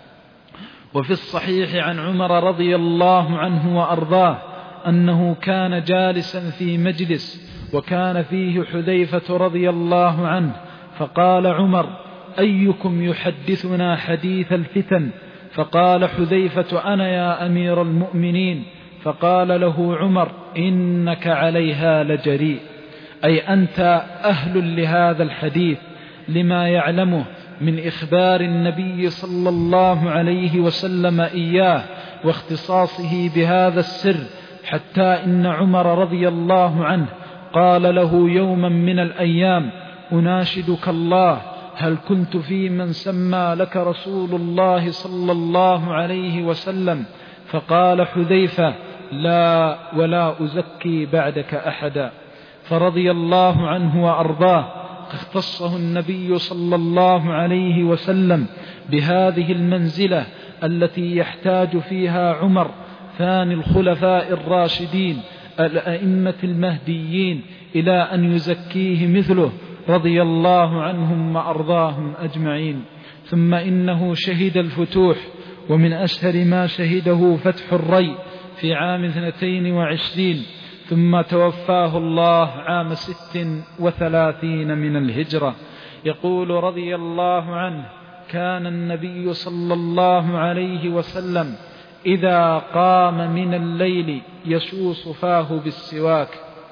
وفي الصحيح عن عمر رضي الله عنه وأرضاه أنه كان جالسا في مجلس وكان فيه حذيفة رضي الله عنه، فقال عمر: أيكم يحدثنا حديث الفتن؟ فقال حذيفة: أنا يا أمير المؤمنين. فقال له عمر: إنك عليها لجريء، أي أنت أهل لهذا الحديث، لما يعلمه من إخبار النبي صلى الله عليه وسلم إياه واختصاصه بهذا السر، حتى إن عمر رضي الله عنه قال له يوما من الأيام: أناشدك الله، هل كنت في من سمى لك رسول الله صلى الله عليه وسلم؟ فقال حذيفة: لا، ولا أزكي بعدك أحدا. فرضي الله عنه وأرضاه، اختصه النبي صلى الله عليه وسلم بهذه المنزلة التي يحتاج فيها عمر ثاني الخلفاء الراشدين الأئمة المهديين إلى أن يزكيه مثله رضي الله عنهم وأرضاهم أجمعين. ثم إنه شهد الفتوح، ومن أشهر ما شهده فتح الري في عام اثنتين وعشرين، ثم توفاه الله عام ست وثلاثين من الهجرة. يقول رضي الله عنه: كان النبي صلى الله عليه وسلم إذا قام من الليل يشوص فاه بالسواك.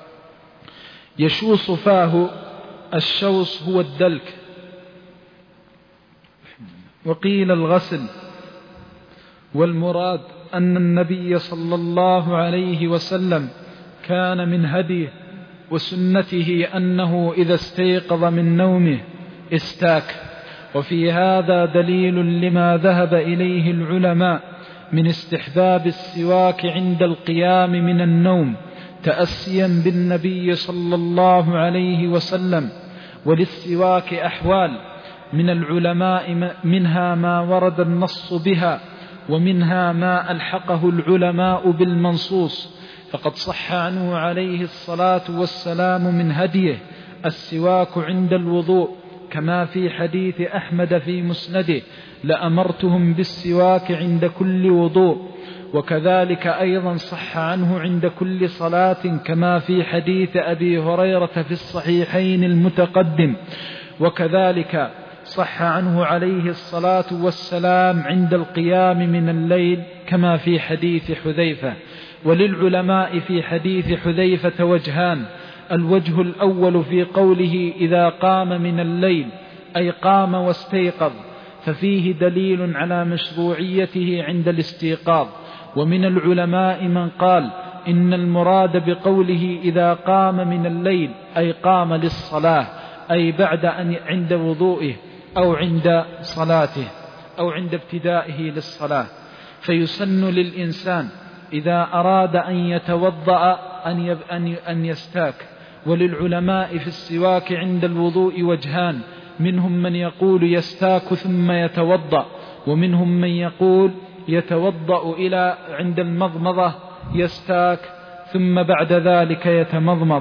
يشوص فاه، الشوص هو الدلك، وقيل الغسل، والمراد أن النبي صلى الله عليه وسلم كان من هديه وسنته أنه إذا استيقظ من نومه استاك. وفي هذا دليل لما ذهب إليه العلماء من استحباب السواك عند القيام من النوم تأسيا بالنبي صلى الله عليه وسلم. وللسواك أحوال من العلماء، منها ما ورد النص بها، ومنها ما ألحقه العلماء بالمنصوص. فقد صح عنه عليه الصلاة والسلام من هديه السواك عند الوضوء، كما في حديث أحمد في مسنده: لأمرتهم بالسواك عند كل وضوء. وكذلك أيضا صح عنه عند كل صلاة، كما في حديث أبي هريرة في الصحيحين المتقدم. وكذلك صح عنه عليه الصلاة والسلام عند القيام من الليل، كما في حديث حذيفة. وللعلماء في حديث حذيفة وجهان: الوجه الأول في قوله إذا قام من الليل، أي قام واستيقظ، ففيه دليل على مشروعيته عند الاستيقاظ. ومن العلماء من قال إن المراد بقوله إذا قام من الليل أي قام للصلاة، أي بعد أن عند وضوئه أو عند صلاته أو عند ابتدائه للصلاة. فيسن للإنسان إذا أراد أن يتوضأ أن يستاك. وللعلماء في السواك عند الوضوء وجهان: منهم من يقول يستاك ثم يتوضأ، ومنهم من يقول يتوضأ إلى عند المضمضة يستاك ثم بعد ذلك يتمضمض.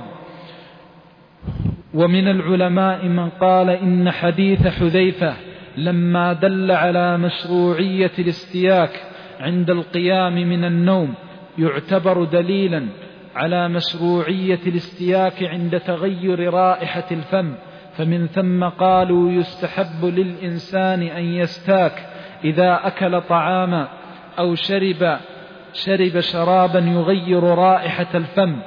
ومن العلماء من قال إن حديث حذيفة لما دل على مشروعية الاستياك عند القيام من النوم يعتبر دليلا على مشروعية الاستياك عند تغير رائحة الفم، فمن ثم قالوا يستحب للإنسان أن يستاك إذا أكل طعاما أو شرب شرب شرابا يغير رائحة الفم،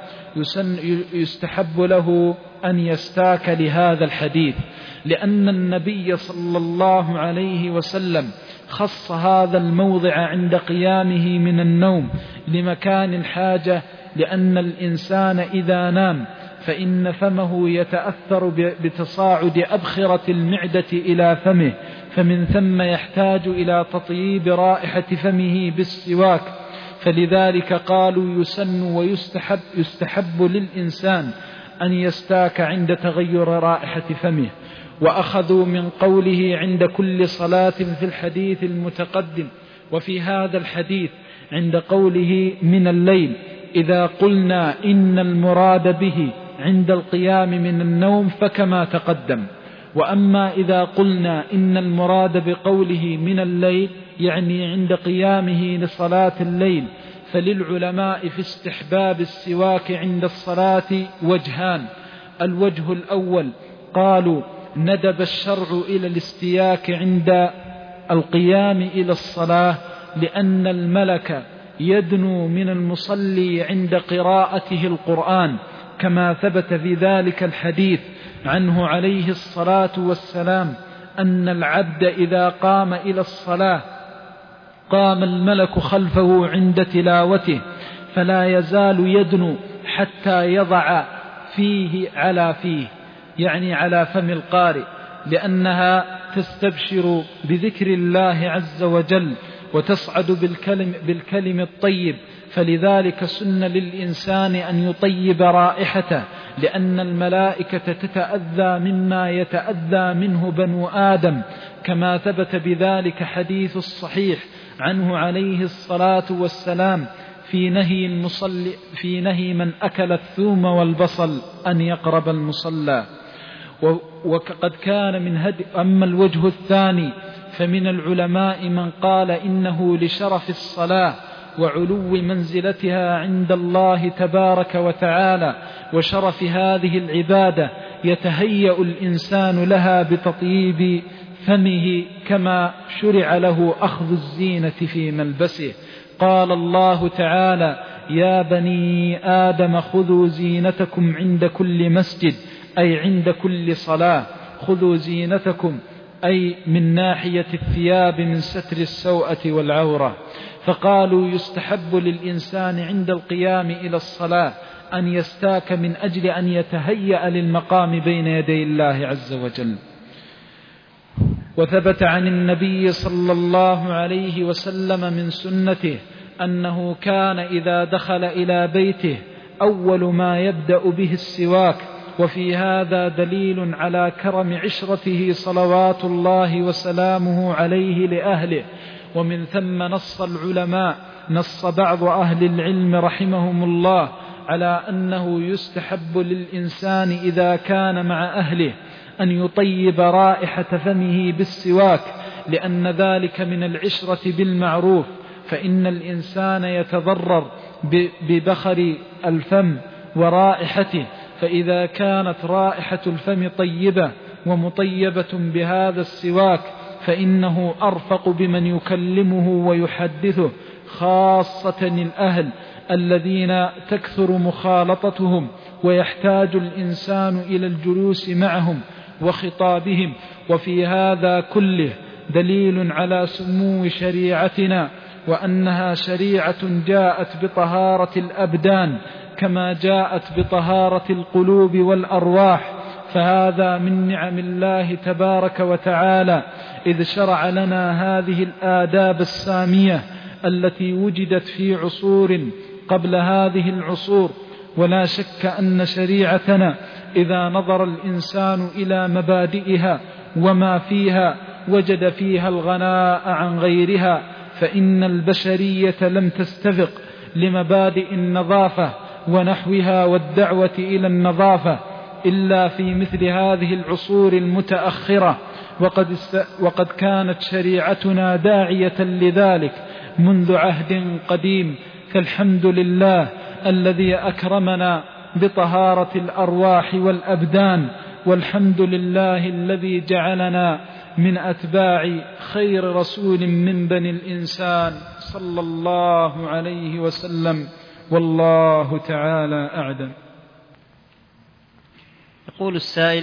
يستحب له أن يستاك لهذا الحديث، لأن النبي صلى الله عليه وسلم خص هذا الموضع عند قيامه من النوم لمكان الحاجة، لأن الإنسان إذا نام فإن فمه يتأثر بتصاعد أبخرة المعدة إلى فمه، فمن ثم يحتاج إلى تطييب رائحة فمه بالسواك. فلذلك قالوا يسن ويستحب يستحب للإنسان أن يستاك عند تغير رائحة فمه. وأخذوا من قوله عند كل صلاة في الحديث المتقدم. وفي هذا الحديث عند قوله من الليل إذا قلنا إن المراد به عند القيام من النوم فكما تقدم. وأما إذا قلنا إن المراد بقوله من الليل يعني عند قيامه لصلاة الليل، فللعلماء في استحباب السواك عند الصلاة وجهان: الوجه الأول قالوا ندب الشرع إلى الاستياك عند القيام إلى الصلاة، لأن الملك يدنو من المصلي عند قراءته القرآن، كما ثبت في ذلك الحديث عنه عليه الصلاة والسلام أن العبد إذا قام إلى الصلاة قام الملك خلفه عند تلاوته، فلا يزال يدنو حتى يضع فيه على فيه، يعني على فم القارئ، لأنها تستبشر بذكر الله عز وجل وتصعد بالكلم, بالكلم الطيب فلذلك سن للإنسان أن يطيب رائحته، لأن الملائكة تتأذى مما يتأذى منه بنو آدم، كما ثبت بذلك حديث الصحيح عنه عليه الصلاة والسلام في نهي المصلي في نهي من أكل الثوم والبصل أن يقرب المصلى. وقد كان من هدي. أما الوجه الثاني فمن العلماء من قال إنه لشرف الصلاة وعلو منزلتها عند الله تبارك وتعالى وشرف هذه العبادة يتهيأ الإنسان لها بتطيب فمه، كما شرع له أخذ الزينة في ملبسه. قال الله تعالى: يا بني آدم خذوا زينتكم عند كل مسجد، أي عند كل صلاة. خذوا زينتكم أي من ناحية الثياب من ستر السوءة والعورة. فقالوا يستحب للإنسان عند القيام إلى الصلاة أن يستاك من أجل أن يتهيأ للمقام بين يدي الله عز وجل. وثبت عن النبي صلى الله عليه وسلم من سنته أنه كان إذا دخل إلى بيته أول ما يبدأ به السواك، وفي هذا دليل على كرم عشرته صلوات الله وسلامه عليه لأهله. ومن ثم نص العلماء نص بعض أهل العلم رحمهم الله على أنه يستحب للإنسان إذا كان مع أهله أن يطيب رائحة فمه بالسواك، لأن ذلك من العشرة بالمعروف، فإن الإنسان يتضرر ببخر الفم ورائحته، فإذا كانت رائحة الفم طيبة ومطيبة بهذا السواك فإنه أرفق بمن يكلمه ويحدثه، خاصة الأهل الذين تكثر مخالطتهم ويحتاج الإنسان إلى الجلوس معهم وخطابهم. وفي هذا كله دليل على سمو شريعتنا، وأنها شريعة جاءت بطهارة الأبدان كما جاءت بطهارة القلوب والأرواح. فهذا من نعم الله تبارك وتعالى، إذ شرع لنا هذه الآداب السامية التي وجدت في عصور قبل هذه العصور. ولا شك أن شريعتنا إذا نظر الإنسان إلى مبادئها وما فيها وجد فيها الغناء عن غيرها، فإن البشرية لم تستفق لمبادئ النظافة ونحوها والدعوة إلى النظافة إلا في مثل هذه العصور المتأخرة، وقد, وقد كانت شريعتنا داعية لذلك منذ عهد قديم. فالحمد لله الذي أكرمنا بطهارة الأرواح والأبدان، والحمد لله الذي جعلنا من أتباع خير رسول من بني الإنسان صلى الله عليه وسلم، والله تعالى أعلم. يقول السائل: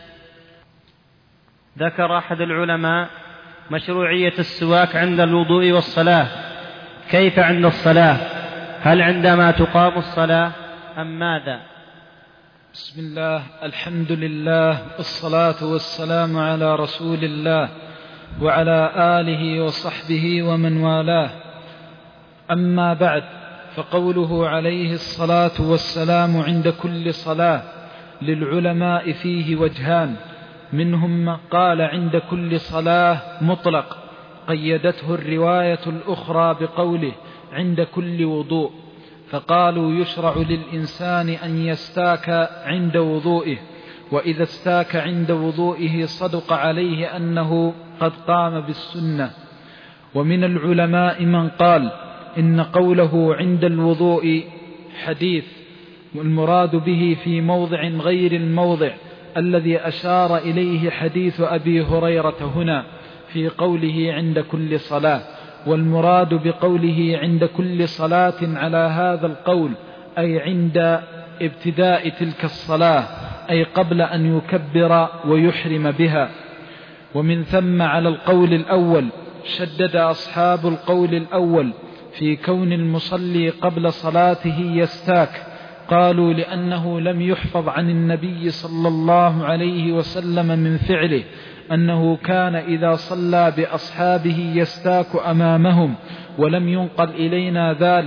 ذكر أحد العلماء مشروعية السواك عند الوضوء والصلاة، كيف عند الصلاة؟ هل عندما تقام الصلاة أم ماذا؟ بسم الله، الحمد لله، والصلاة والسلام على رسول الله وعلى آله وصحبه ومن والاه. أما بعد، فقوله عليه الصلاة والسلام عند كل صلاة للعلماء فيه وجهان، منهم من قال عند كل صلاة مطلق، قيدته الرواية الأخرى بقوله عند كل وضوء، فقالوا يشرع للإنسان أن يستاك عند وضوئه، وإذا استاك عند وضوئه صدق عليه أنه قد قام بالسنة. ومن العلماء من قال إن قوله عند الوضوء حديث، والمراد به في موضع غير الموضع الذي أشار إليه حديث أبي هريرة هنا في قوله عند كل صلاة، والمراد بقوله عند كل صلاة على هذا القول أي عند ابتداء تلك الصلاة، أي قبل أن يكبر ويحرم بها. ومن ثم على القول الأول شدد أصحاب القول الأول في كون المصلي قبل صلاته يستاك، قالوا لأنه لم يحفظ عن النبي صلى الله عليه وسلم من فعله أنه كان إذا صلى بأصحابه يستاك أمامهم، ولم ينقل إلينا ذلك،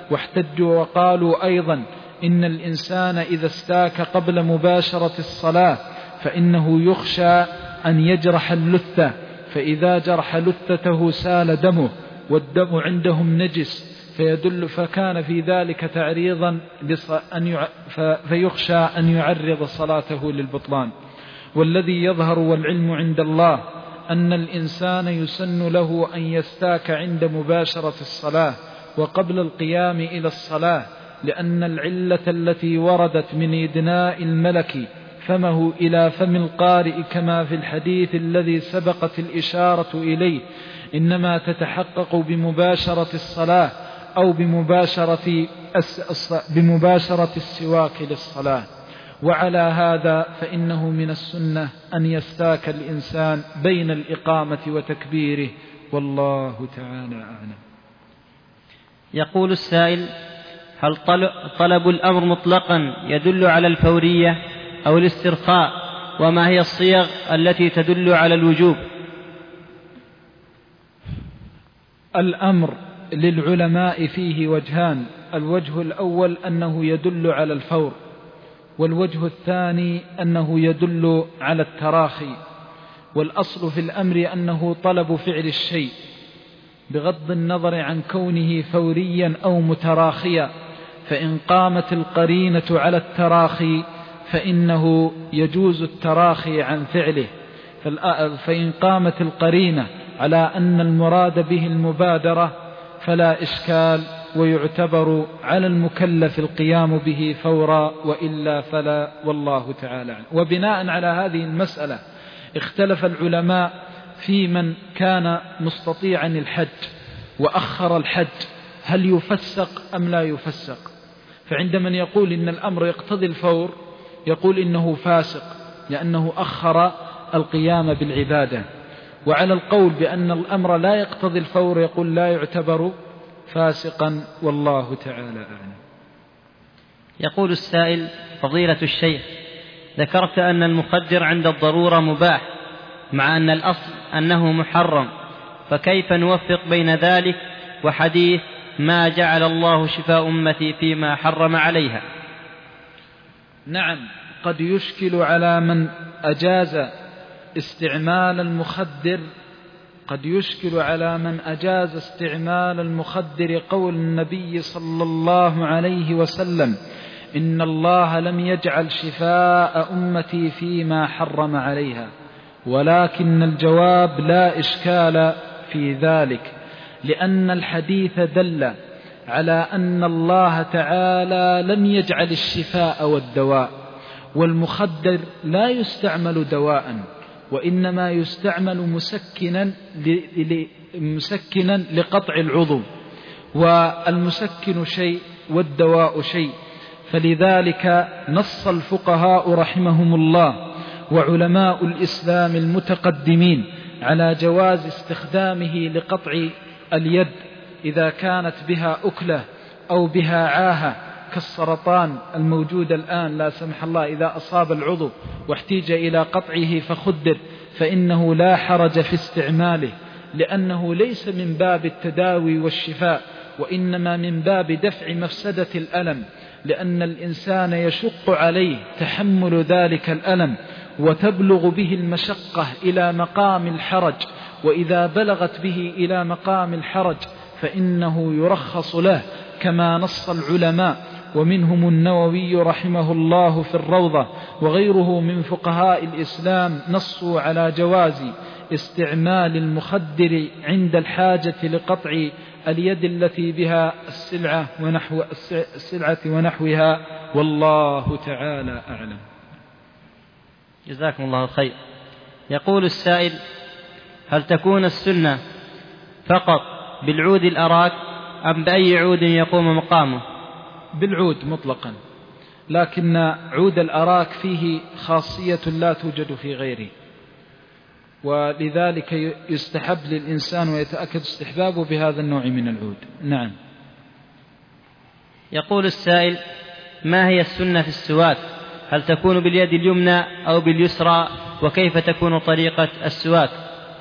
واحتجوا وقالوا أيضا إن الإنسان إذا استاك قبل مباشرة الصلاة فإنه يخشى أن يجرح اللثة، فإذا جرح لثته سال دمه والدم عندهم نجس، فيدل فكان في ذلك تعريضا فيخشى أن يعرض صلاته للبطلان. والذي يظهر والعلم عند الله أن الإنسان يسن له أن يستاك عند مباشرة الصلاة وقبل القيام إلى الصلاة، لأن العلة التي وردت من إدناء الملك فمه إلى فم القارئ كما في الحديث الذي سبقت الإشارة إليه إنما تتحقق بمباشرة الصلاة أو بمباشرة, بمباشرة السواك للصلاة. وعلى هذا فإنه من السنة أن يستاك الإنسان بين الإقامة وتكبيره، والله تعالى أعلم. يقول السائل: هل طلب الأمر مطلقا يدل على الفورية أو الاسترخاء؟ وما هي الصيغ التي تدل على الوجوب؟ الأمر للعلماء فيه وجهان: الوجه الأول أنه يدل على الفور، والوجه الثاني أنه يدل على التراخي. والأصل في الأمر أنه طلب فعل الشيء بغض النظر عن كونه فوريا أو متراخيا، فإن قامت القرينة على التراخي فإنه يجوز التراخي عن فعله، فإن قامت القرينة على أن المراد به المبادرة فلا إشكال، ويعتبر على المكلف القيام به فورا، وإلا فلا، والله تعالى. وبناء على هذه المسألة اختلف العلماء في من كان مستطيعا الحج وأخر الحج هل يفسق أم لا يفسق. فعند من يقول إن الأمر يقتضي الفور يقول إنه فاسق لأنه أخر القيام بالعبادة، وعلى القول بأن الأمر لا يقتضي الفور يقول لا يعتبر فاسقا، والله تعالى أعلم. يقول السائل: فضيلة الشيخ، ذكرت أن المخدر عند الضرورة مباح مع أن الأصل أنه محرم، فكيف نوفق بين ذلك وحديث ما جعل الله شفاء أمتي فيما حرم عليها؟ نعم، قد يشكل على من أجاز استعمال المخدر قد يشكل على من أجاز استعمال المخدر قول النبي صلى الله عليه وسلم: إن الله لم يجعل شفاء أمتي فيما حرم عليها. ولكن الجواب لا إشكال في ذلك، لأن الحديث دل على أن الله تعالى لم يجعل الشفاء والدواء، والمخدر لا يستعمل دواء، وإنما يستعمل مسكنا مسكنا لقطع العضو، والمسكن شيء والدواء شيء. فلذلك نص الفقهاء رحمهم الله وعلماء الإسلام المتقدمين على جواز استخدامه لقطع اليد إذا كانت بها أكلة أو بها عاهة كالسرطان الموجود الآن لا سمح الله، إذا أصاب العضو واحتيج إلى قطعه فخدر، فإنه لا حرج في استعماله، لأنه ليس من باب التداوي والشفاء، وإنما من باب دفع مفسدة الألم، لأن الإنسان يشق عليه تحمل ذلك الألم وتبلغ به المشقة إلى مقام الحرج، وإذا بلغت به إلى مقام الحرج فإنه يرخص له كما نص العلماء، ومنهم النووي رحمه الله في الروضة وغيره من فقهاء الإسلام نصوا على جواز استعمال المخدر عند الحاجة لقطع اليد التي بها السلعة ونحو السلعة ونحوها، والله تعالى أعلم. جزاكم الله خير. يقول السائل: هل تكون السنة فقط بالعود الأراك أم بأي عود يقوم مقامه؟ بالعود مطلقا، لكن عود الأراك فيه خاصية لا توجد في غيره، ولذلك يستحب للإنسان ويتأكد استحبابه بهذا النوع من العود. نعم. يقول السائل: ما هي السنة في السواك؟ هل تكون باليد اليمنى أو باليسرى؟ وكيف تكون طريقة السواك؟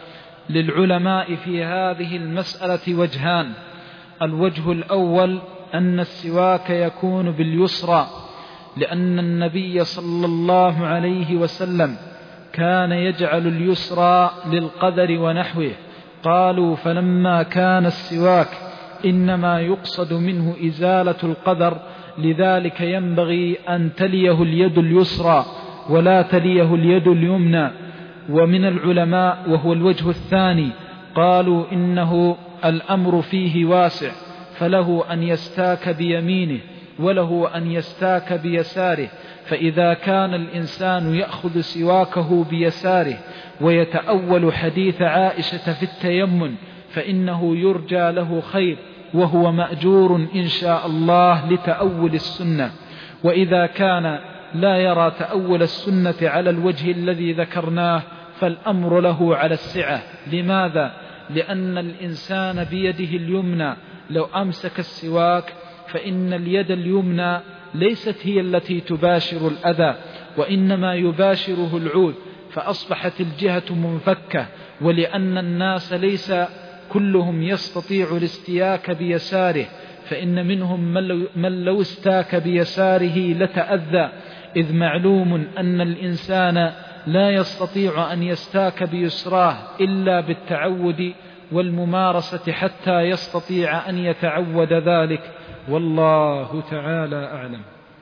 للعلماء في هذه المسألة وجهان: الوجه الأول أن السواك يكون باليسرى، لأن النبي صلى الله عليه وسلم كان يجعل اليسرى للقدر ونحوه. قالوا فلما كان السواك إنما يقصد منه إزالة القدر، لذلك ينبغي أن تليه اليد اليسرى ولا تليه اليد اليمنى. ومن العلماء وهو الوجه الثاني قالوا إنه الأمر فيه واسع، فله أن يستاك بيمينه وله أن يستاك بيساره، فإذا كان الإنسان يأخذ سواكه بيساره ويتأول حديث عائشة في التيمم فإنه يرجى له خير، وهو مأجور إن شاء الله لتأول السنة. وإذا كان لا يرى تأول السنة على الوجه الذي ذكرناه فالأمر له على السعة. لماذا؟ لأن الإنسان بيده اليمنى لو أمسك السواك فإن اليد اليمنى ليست هي التي تباشر الأذى، وإنما يباشره العود، فأصبحت الجهة منفكة. ولأن الناس ليس كلهم يستطيع الاستياك بيساره، فإن منهم من لو استاك بيساره لتأذى، إذ معلوم أن الإنسان لا يستطيع أن يستاك بيسراه إلا بالتعود والممارسة حتى يستطيع أن يتعود ذلك، والله تعالى أعلم.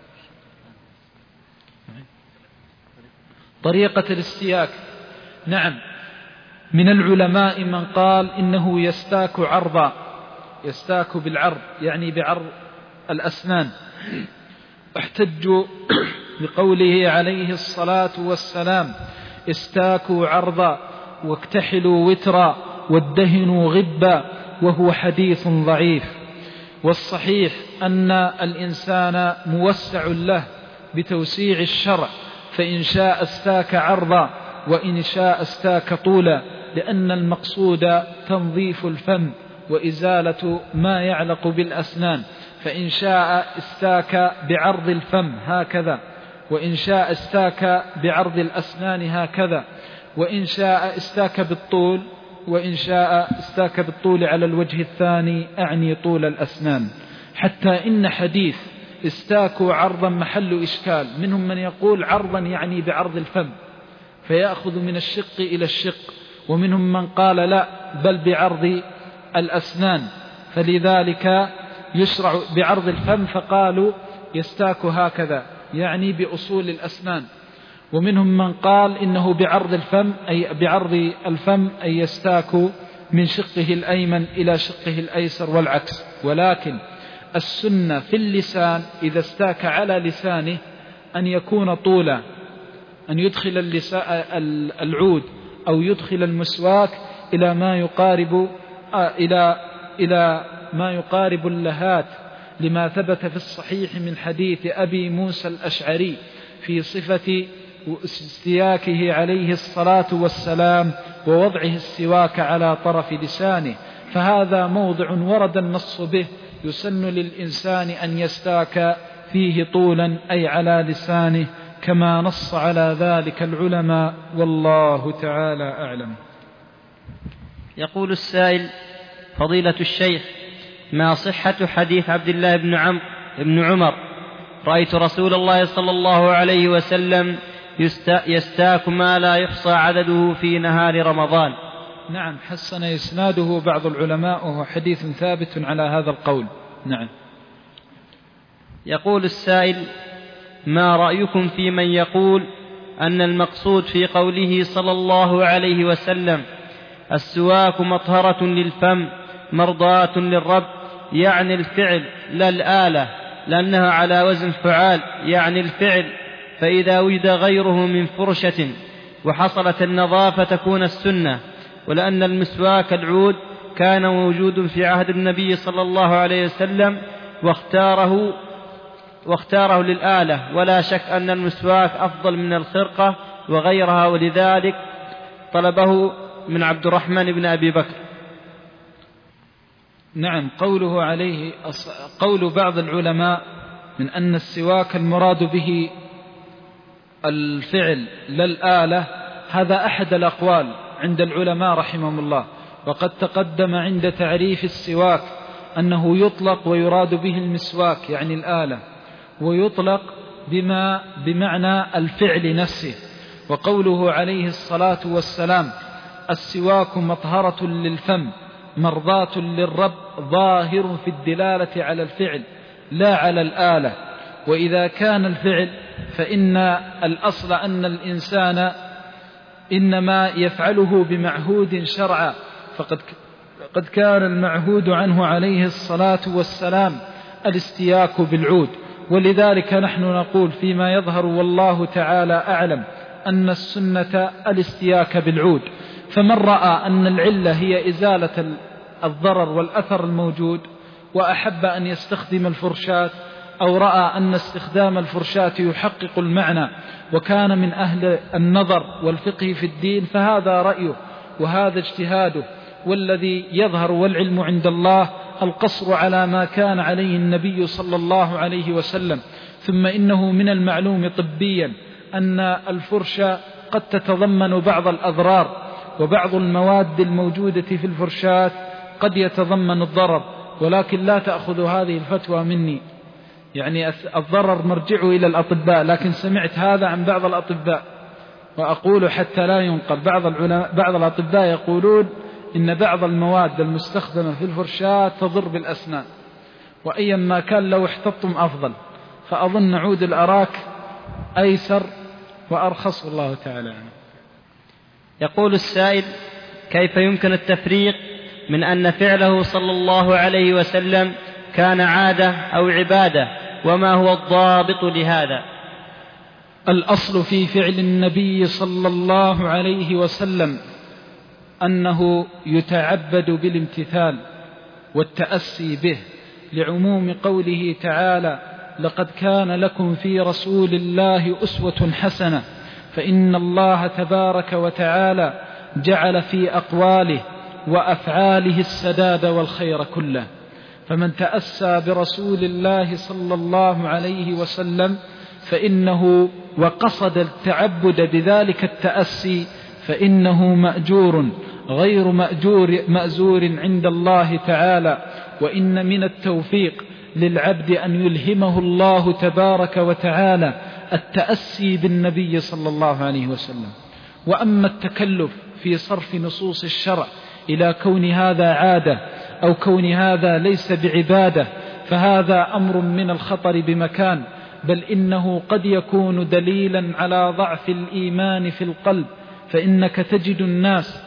طريقة الاستياك، نعم، من العلماء من قال إنه يستاك عرضا، يستاك بالعرض يعني بعرض الأسنان. احتجوا بقوله عليه الصلاة والسلام استاكوا عرضا واكتحلوا وترا وادهنوا غبا، وهو حديث ضعيف. والصحيح أن الإنسان موسع له بتوسيع الشرع، فإن شاء استاك عرضا وإن شاء استاك طولا، لأن المقصود تنظيف الفم وإزالة ما يعلق بالأسنان. فإن شاء استاك بعرض الفم هكذا، وإن شاء استاك بعرض الأسنان هكذا، وإن شاء استاك بالطول، وإن شاء استاك بالطول على الوجه الثاني، أعني طول الأسنان. حتى إن حديث استاكوا عرضا محل إشكال، منهم من يقول عرضا يعني بعرض الفم فيأخذ من الشق إلى الشق، ومنهم من قال لا بل بعرض الأسنان، فلذلك يشرع بعرض الفم، فقالوا يستاك هكذا يعني بأصول الأسنان. ومنهم من قال إنه بعرض الفم أي بعرض الفم أي يستاك من شقه الأيمن إلى شقه الأيسر والعكس. ولكن السنة في اللسان إذا استاك على لسانه أن يكون طولا، أن يدخل العود أو يدخل المسواك إلى ما يقارب إلى إلى ما يقارب اللهات، لما ثبت في الصحيح من حديث أبي موسى الأشعري في صفة استياكه عليه الصلاة والسلام ووضعه السواك على طرف لسانه. فهذا موضع ورد النص به يسن للإنسان أن يستاك فيه طولا أي على لسانه، كما نص على ذلك العلماء، والله تعالى أعلم. يقول السائل: فضيلة الشيخ، ما صحة حديث عبد الله بن عمرو بن عمر رأيت رسول الله صلى الله عليه وسلم يستاك ما لا يحصى عدده في نهار رمضان؟ نعم، حسن إسناده بعض العلماء وهو حديث ثابت على هذا القول. نعم. يقول السائل: ما رأيكم في من يقول أن المقصود في قوله صلى الله عليه وسلم السواك مطهرة للفم مرضاة للرب، يعني الفعل لا الآلة، لأنها على وزن فعال يعني الفعل، فإذا وجد غيره من فرشة وحصلت النظافة تكون السنة، ولأن المسواك العود كان موجود في عهد النبي صلى الله عليه وسلم واختاره واختاره للآلة، ولا شك أن المسواك أفضل من الخرقة وغيرها، ولذلك طلبه من عبد الرحمن بن أبي بكر. نعم، قوله عليه قول بعض العلماء من أن السواك المراد به الفعل لا الآلة، هذا أحد الأقوال عند العلماء رحمهم الله. وقد تقدم عند تعريف السواك أنه يطلق ويراد به المسواك يعني الآلة، ويطلق بما بمعنى الفعل نفسه. وقوله عليه الصلاة والسلام السواك مطهرة للفم مرضاة للرب ظاهر في الدلالة على الفعل لا على الآلة. وإذا كان الفعل فإن الأصل أن الإنسان إنما يفعله بمعهود شرعا، فقد قد كان المعهود عنه عليه الصلاة والسلام الاستياك بالعود. ولذلك نحن نقول فيما يظهر والله تعالى أعلم أن السنة الاستياك بالعود. فمن رأى أن العلة هي إزالة الضرر والأثر الموجود وأحب أن يستخدم الفرشاة، أو رأى أن استخدام الفرشاة يحقق المعنى وكان من أهل النظر والفقه في الدين، فهذا رأيه وهذا اجتهاده. والذي يظهر والعلم عند الله القصر على ما كان عليه النبي صلى الله عليه وسلم. ثم إنه من المعلوم طبيا أن الفرشة قد تتضمن بعض الأضرار، وبعض المواد الموجودة في الفرشاة قد يتضمن الضرر، ولكن لا تأخذ هذه الفتوى مني، يعني الضرر مرجعه إلى الأطباء، لكن سمعت هذا عن بعض الأطباء وأقول حتى لا ينقل. بعض العلماء بعض الأطباء يقولون إن بعض المواد المستخدمة في الفرشاة تضر بالأسنان، وأيا ما كان لو احتطم أفضل، فأظن عود الأراك أيسر وأرخص والله تعالى عنه. يقول السائل: كيف يمكن التفريق من أن فعله صلى الله عليه وسلم كان عادة أو عبادة، وما هو الضابط لهذا؟ الأصل في فعل النبي صلى الله عليه وسلم أنه يتعبد بالامتثال والتأسي به، لعموم قوله تعالى: لقد كان لكم في رسول الله أسوة حسنة. فإن الله تبارك وتعالى جعل في أقواله وأفعاله السداد والخير كله، فمن تأسى برسول الله صلى الله عليه وسلم فإنه وقصد التعبد بذلك التأسي فإنه مأجور غير مأجور مأزور عند الله تعالى. وإن من التوفيق للعبد أن يلهمه الله تبارك وتعالى التأسي بالنبي صلى الله عليه وسلم. وأما التكلف في صرف نصوص الشرع إلى كون هذا عادة أو كون هذا ليس بعبادة فهذا أمر من الخطر بمكان، بل إنه قد يكون دليلا على ضعف الإيمان في القلب. فإنك تجد الناس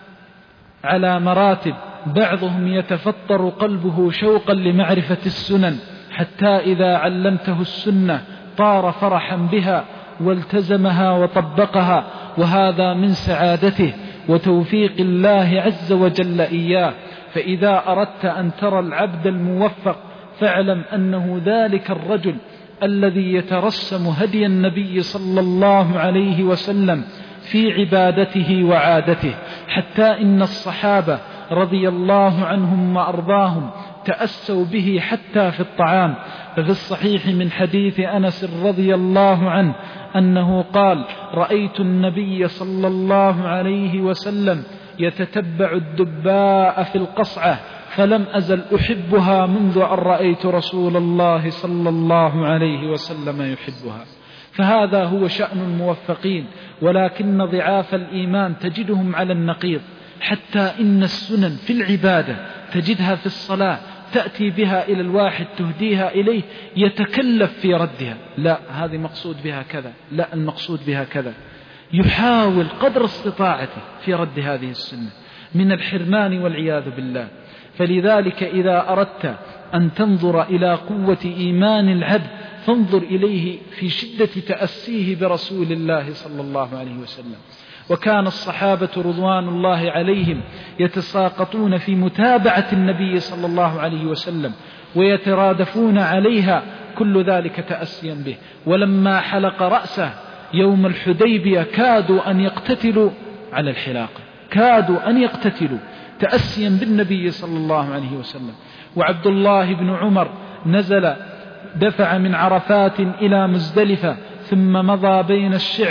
على مراتب، بعضهم يتفطر قلبه شوقا لمعرفة السنن، حتى إذا علمته السنة طار فرحا بها والتزمها وطبقها، وهذا من سعادته وتوفيق الله عز وجل إياه. فإذا أردت أن ترى العبد الموفق فاعلم أنه ذلك الرجل الذي يترسم هدي النبي صلى الله عليه وسلم في عبادته وعادته، حتى إن الصحابة رضي الله عنهم وأرضاهم تأسوا به حتى في الطعام. ففي الصحيح من حديث أنس رضي الله عنه أنه قال: رأيت النبي صلى الله عليه وسلم يتتبع الدباء في القصعة فلم أزل أحبها منذ أن رأيت رسول الله صلى الله عليه وسلم يحبها. فهذا هو شأن الموفقين، ولكن ضعاف الإيمان تجدهم على النقيض، حتى إن السنن في العبادة تجدها في الصلاة تأتي بها إلى الواحد تهديها إليه يتكلف في ردها، لا هذه مقصود بها كذا، لا المقصود بها كذا، يحاول قدر استطاعته في رد هذه السنة من الحرمان والعياذ بالله. فلذلك إذا أردت أن تنظر إلى قوة إيمان العبد فانظر إليه في شدة تأسيه برسول الله صلى الله عليه وسلم. وكان الصحابة رضوان الله عليهم يتساقطون في متابعة النبي صلى الله عليه وسلم ويترادفون عليها، كل ذلك تأسيا به. ولما حلق رأسه يوم الحديبية كادوا أن يقتتلوا على الحلاقة، كادوا أن يقتتلوا تأسيا بالنبي صلى الله عليه وسلم. وعبد الله بن عمر نزل دفع من عرفات إلى مزدلفة ثم مضى بين الشعب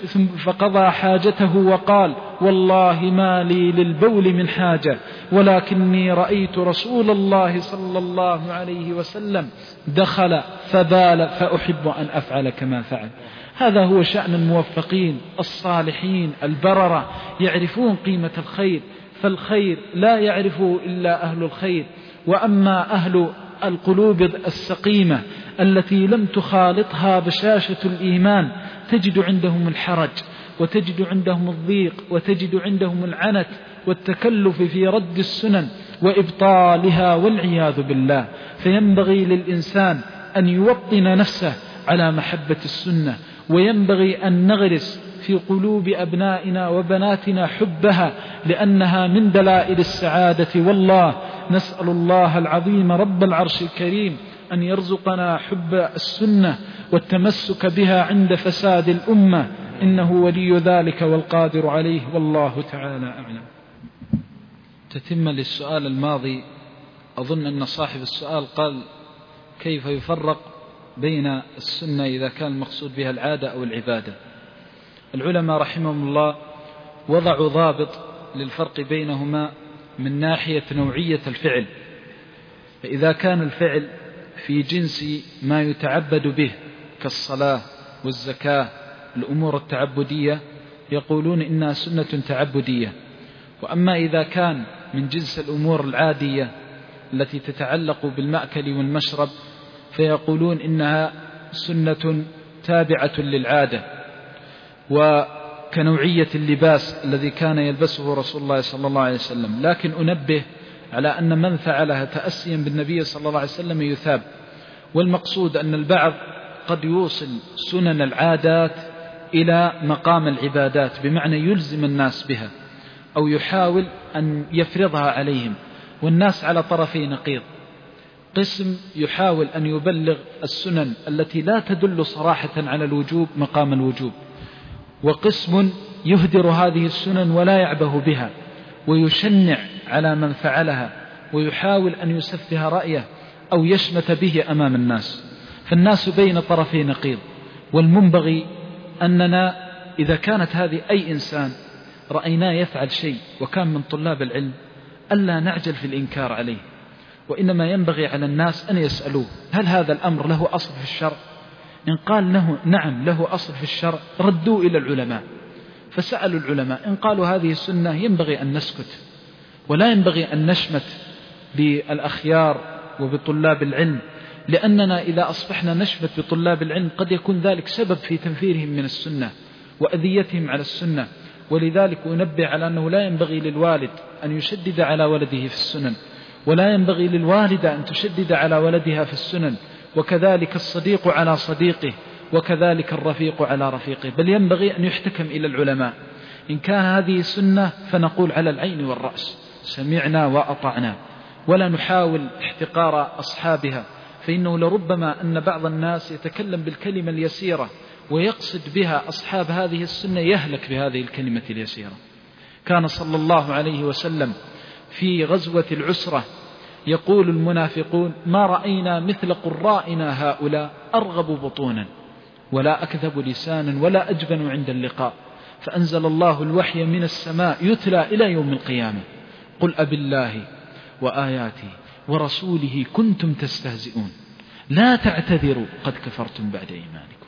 فقضى حاجته وقال والله ما لي للبول من حاجة ولكني رأيت رسول الله صلى الله عليه وسلم دخل فبال فأحب أن أفعل كما فعل. هذا هو شأن الموفقين الصالحين البررة، يعرفون قيمة الخير، فالخير لا يعرفه إلا أهل الخير. وأما أهل القلوب السقيمة التي لم تخالطها بشاشة الإيمان تجد عندهم الحرج، وتجد عندهم الضيق، وتجد عندهم العنت والتكلف في رد السنن وإبطالها والعياذ بالله. فينبغي للإنسان أن يوطن نفسه على محبة السنة، وينبغي أن نغرس في قلوب أبنائنا وبناتنا حبها، لأنها من دلائل السعادة. والله نسأل الله العظيم رب العرش الكريم أن يرزقنا حب السنة والتمسك بها عند فساد الأمة، إنه ولي ذلك والقادر عليه، والله تعالى أعلم. تتم للسؤال الماضي، أظن أن صاحب السؤال قال كيف يفرق بين السنة إذا كان المقصود بها العادة أو العبادة. العلماء رحمهم الله وضعوا ضابط للفرق بينهما من ناحية نوعية الفعل. فإذا كان الفعل في جنس ما يتعبد به كالصلاة والزكاة الأمور التعبدية يقولون إنها سنة تعبدية. وأما إذا كان من جنس الأمور العادية التي تتعلق بالمأكل والمشرب فيقولون إنها سنة تابعة للعادة. وكنوعية اللباس الذي كان يلبسه رسول الله صلى الله عليه وسلم. لكن أنبه على أن من فعلها تأسيا بالنبي صلى الله عليه وسلم يثاب. والمقصود أن البعض قد يوصل سنن العادات إلى مقام العبادات، بمعنى يلزم الناس بها أو يحاول أن يفرضها عليهم. والناس على طرفي نقيض، قسم يحاول أن يبلغ السنن التي لا تدل صراحة على الوجوب مقام الوجوب، وقسم يهدر هذه السنن ولا يعبه بها ويشنع على من فعلها ويحاول أن يسفه رأيه أو يشمت به أمام الناس. فالناس بين طرفي نقيض. والمنبغي أننا إذا كانت هذه أي إنسان رأيناه يفعل شيء وكان من طلاب العلم ألا نعجل في الإنكار عليه، وإنما ينبغي على الناس أن يسألوه هل هذا الأمر له أصل في الشرع؟ إن قال له نعم له أصل في الشرع ردوا إلى العلماء فسألوا العلماء. إن قالوا هذه السنة ينبغي أن نسكت، ولا ينبغي أن نشمت بالأخيار وبطلاب العلم، لأننا إذا أصبحنا نشمت بطلاب العلم قد يكون ذلك سبب في تنفيرهم من السنة وأذيتهم على السنة. ولذلك أنبه على أنه لا ينبغي للوالد أن يشدد على ولده في السنن، ولا ينبغي للوالدة أن تشدد على ولدها في السنن، وكذلك الصديق على صديقه، وكذلك الرفيق على رفيقه. بل ينبغي أن يحتكم إلى العلماء. إن كان هذه سنة فنقول على العين والرأس سمعنا وأطعنا، ولا نحاول احتقار أصحابها. فإنه لربما أن بعض الناس يتكلم بالكلمة اليسيرة ويقصد بها أصحاب هذه السنة يهلك بهذه الكلمة اليسيرة. كان صلى الله عليه وسلم في غزوة العسرة يقول المنافقون ما رأينا مثل قرائنا هؤلاء أرغب بطونا ولا أكذب لسانا ولا أجبن عند اللقاء. فأنزل الله الوحي من السماء يتلى إلى يوم القيامة قل أبالله وآياته ورسوله كنتم تستهزئون لا تعتذروا قد كفرتم بعد إيمانكم.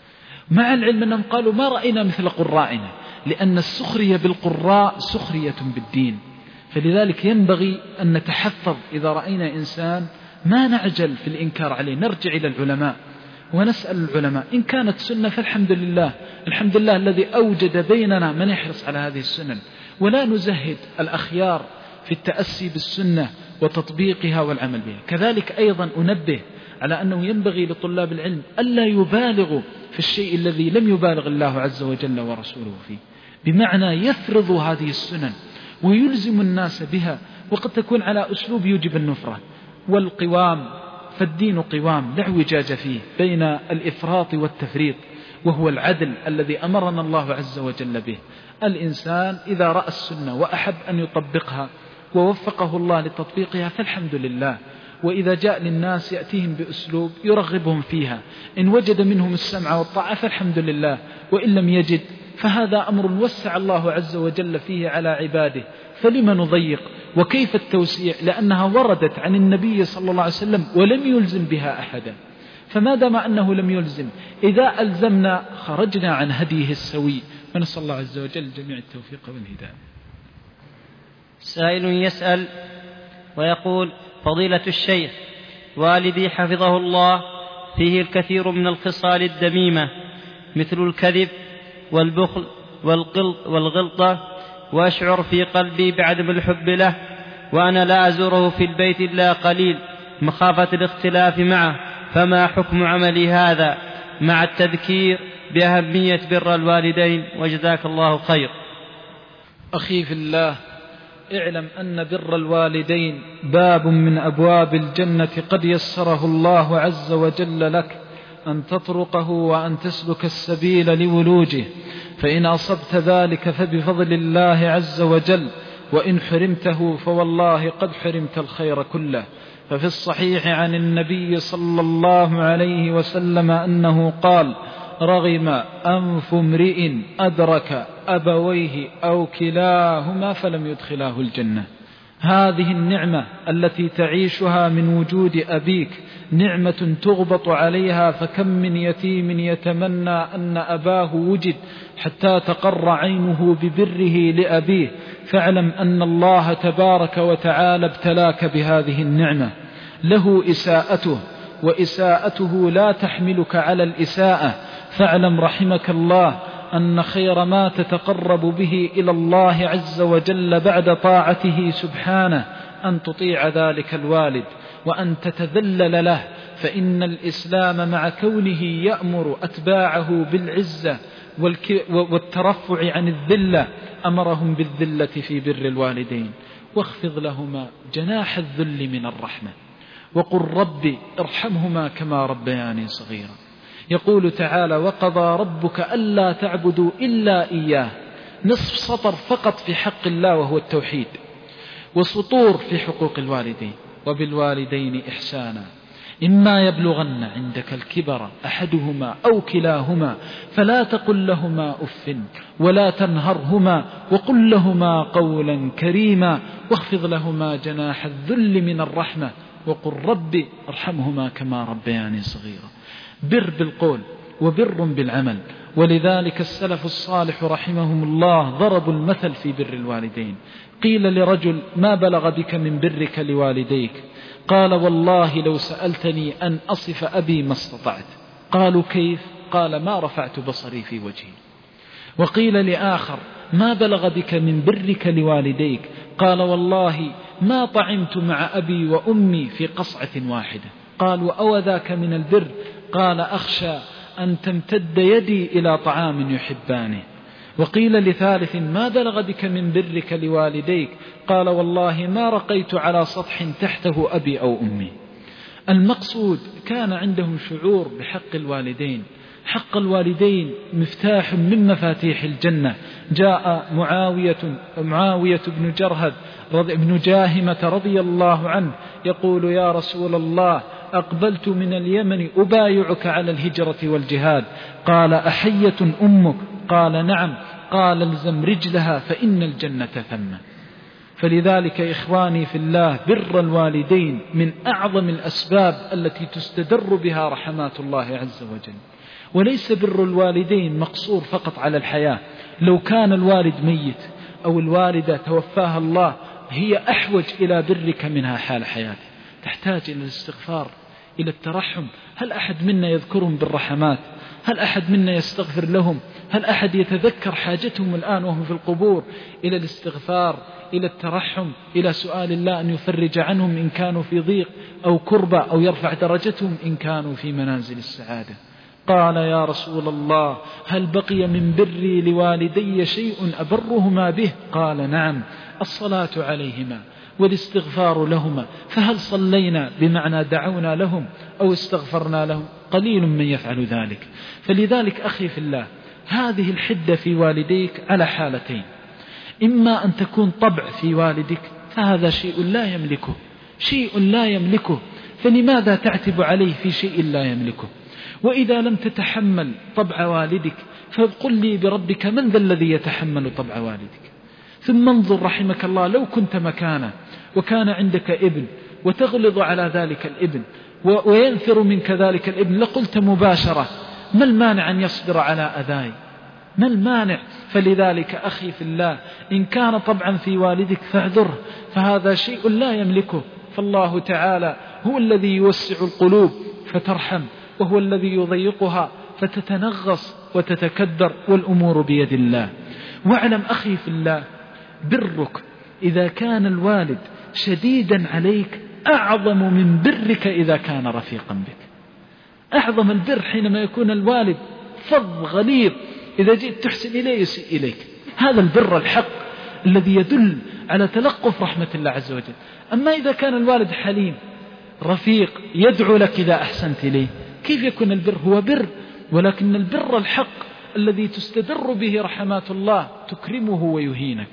مع العلم أنهم قالوا ما رأينا مثل قرائنا، لأن السخرية بالقراء سخرية بالدين. فلذلك ينبغي أن نتحفظ إذا رأينا إنسان ما نعجل في الإنكار عليه، نرجع إلى العلماء ونسأل العلماء. إن كانت سنة فالحمد لله، الحمد لله الذي أوجد بيننا من يحرص على هذه السنن، ولا نزهد الأخيار في التأسي بالسنة وتطبيقها والعمل بها. كذلك أيضا أنبه على أنه ينبغي لطلاب العلم ألا يبالغوا في الشيء الذي لم يبالغ الله عز وجل ورسوله فيه، بمعنى يفرضوا هذه السنن ويلزم الناس بها، وقد تكون على أسلوب يوجب النفرة والقوام. فالدين قوام لا اعوجاج فيه بين الإفراط والتفريط، وهو العدل الذي أمرنا الله عز وجل به. الإنسان إذا رأى السنة وأحب أن يطبقها ووفقه الله لتطبيقها فالحمد لله، وإذا جاء للناس يأتيهم بأسلوب يرغبهم فيها، إن وجد منهم السمع والطاعة فالحمد لله، وإن لم يجد فهذا أمر وسع الله عز وجل فيه على عباده، فلما نضيق؟ وكيف التوسيع؟ لأنها وردت عن النبي صلى الله عليه وسلم ولم يلزم بها أحدا، فما دام أنه لم يلزم، إذا ألزمنا خرجنا عن هديه السوي. فنسأل الله عز وجل جميع التوفيق والهداية. سائل يسأل ويقول: فضيلة الشيخ، والدي حفظه الله فيه الكثير من الخصال الذميمة مثل الكذب والبخل والغلطة، وأشعر في قلبي بعدم الحب له، وأنا لا أزوره في البيت إلا قليل مخافة الاختلاف معه، فما حكم عملي هذا مع التذكير بأهمية بر الوالدين؟ وجزاك الله خير. أخي في الله، اعلم أن بر الوالدين باب من أبواب الجنة قد يسره الله عز وجل لك أن تطرقه وأن تسلك السبيل لولوجه، فإن أصبت ذلك فبفضل الله عز وجل، وإن حرمته فوالله قد حرمت الخير كله. ففي الصحيح عن النبي صلى الله عليه وسلم أنه قال: رغم أنف امرئ أدرك أبويه أو كلاهما فلم يدخلاه الجنة. هذه النعمة التي تعيشها من وجود أبيك نعمة تغبط عليها، فكم من يتيم يتمنى أن أباه وجد حتى تقر عينه ببره لأبيه. فاعلم أن الله تبارك وتعالى ابتلاك بهذه النعمة، له إساءته، وإساءته لا تحملك على الإساءة. فاعلم رحمك الله أن خير ما تتقرب به إلى الله عز وجل بعد طاعته سبحانه أن تطيع ذلك الوالد وأن تتذلل له، فإن الإسلام مع كونه يأمر أتباعه بالعزة والترفع عن الذلة أمرهم بالذلة في بر الوالدين. واخفض لهما جناح الذل من الرحمة وقل رب ارحمهما كما ربياني صغيرا. يقول تعالى: وقضى ربك ألا تعبدوا إلا إياه، نصف سطر فقط في حق الله وهو التوحيد، وسطور في حقوق الوالدين. وبالوالدين إحسانا إما يبلغن عندك الكبر أحدهما أو كلاهما فلا تقل لهما أف ولا تنهرهما وقل لهما قولا كريما واخفض لهما جناح الذل من الرحمة وقل رب ارحمهما كما ربياني صغيرا. بر بالقول وبر بالعمل. ولذلك السلف الصالح رحمهم الله ضربوا المثل في بر الوالدين. قيل لرجل: ما بلغ بك من برك لوالديك؟ قال: والله لو سألتني أن أصف أبي ما استطعت. قالوا: كيف؟ قال: ما رفعت بصري في وجهي. وقيل لآخر: ما بلغ بك من برك لوالديك؟ قال: والله ما طعمت مع أبي وأمي في قصعة واحدة. قالوا: أو ذاك من البر؟ قال: أخشى أن تمتد يدي إلى طعام يحبانه. وقيل لثالث: ما بلغ بك من برك لوالديك؟ قال: والله ما رقيت على سطح تحته أبي أو أمي. المقصود كان عندهم شعور بحق الوالدين. حق الوالدين مفتاح من مفاتيح الجنة. جاء معاوية, معاوية بن جرهد بن جاهمة رضي الله عنه يقول: يا رسول الله، أقبلت من اليمن أبايعك على الهجرة والجهاد. قال: أحية أمك؟ قال: نعم. قال: الزم رجلها فإن الجنة ثم. فلذلك إخواني في الله، بر الوالدين من أعظم الأسباب التي تستدر بها رحمات الله عز وجل. وليس بر الوالدين مقصور فقط على الحياة. لو كان الوالد ميت أو الوالدة توفاها الله، هي أحوج إلى برك منها حال حياته. تحتاج إلى الاستغفار، إلى الترحم. هل أحد منا يذكرهم بالرحمات؟ هل أحد منا يستغفر لهم؟ هل أحد يتذكر حاجتهم الآن وهم في القبور؟ إلى الاستغفار، إلى الترحم، إلى سؤال الله أن يفرج عنهم إن كانوا في ضيق أو كربة، أو يرفع درجتهم إن كانوا في منازل السعادة. قال: يا رسول الله، هل بقي من بري لوالدي شيء أبرهما به؟ قال: نعم، الصلاة عليهما والاستغفار لهما. فهل صلينا بمعنى دعونا لهم أو استغفرنا لهم؟ قليل من يفعل ذلك. فلذلك أخي في الله، هذه الحدة في والديك على حالتين: إما أن تكون طبع في والدك، فهذا شيء لا يملكه، شيء لا يملكه، فلماذا تعتب عليه في شيء لا يملكه؟ وإذا لم تتحمل طبع والدك، فقل لي بربك من ذا الذي يتحمل طبع والدك؟ ثم انظر رحمك الله لو كنت مكانه وكان عندك ابن وتغلظ على ذلك الابن وينفر منك ذلك الابن لقلت مباشرة ما المانع أن يصبر على أذاي؟ ما المانع؟ فلذلك أخي في الله إن كان طبعا في والدك فاعذره، فهذا شيء لا يملكه، فالله تعالى هو الذي يوسع القلوب فترحم، وهو الذي يضيقها فتتنغص وتتكدر، والأمور بيد الله. واعلم أخي في الله برك إذا كان الوالد شديدا عليك أعظم من برك إذا كان رفيقا بك. أعظم البر حينما يكون الوالد فظ غليظ، إذا جئت تحسن إليه يسيء إليك. هذا البر الحق الذي يدل على تلقف رحمة الله عز وجل. أما إذا كان الوالد حليم رفيق يدعو لك إذا أحسنت إليه، كيف يكون البر؟ هو بر، ولكن البر الحق الذي تستدر به رحمات الله تكرمه ويهينك،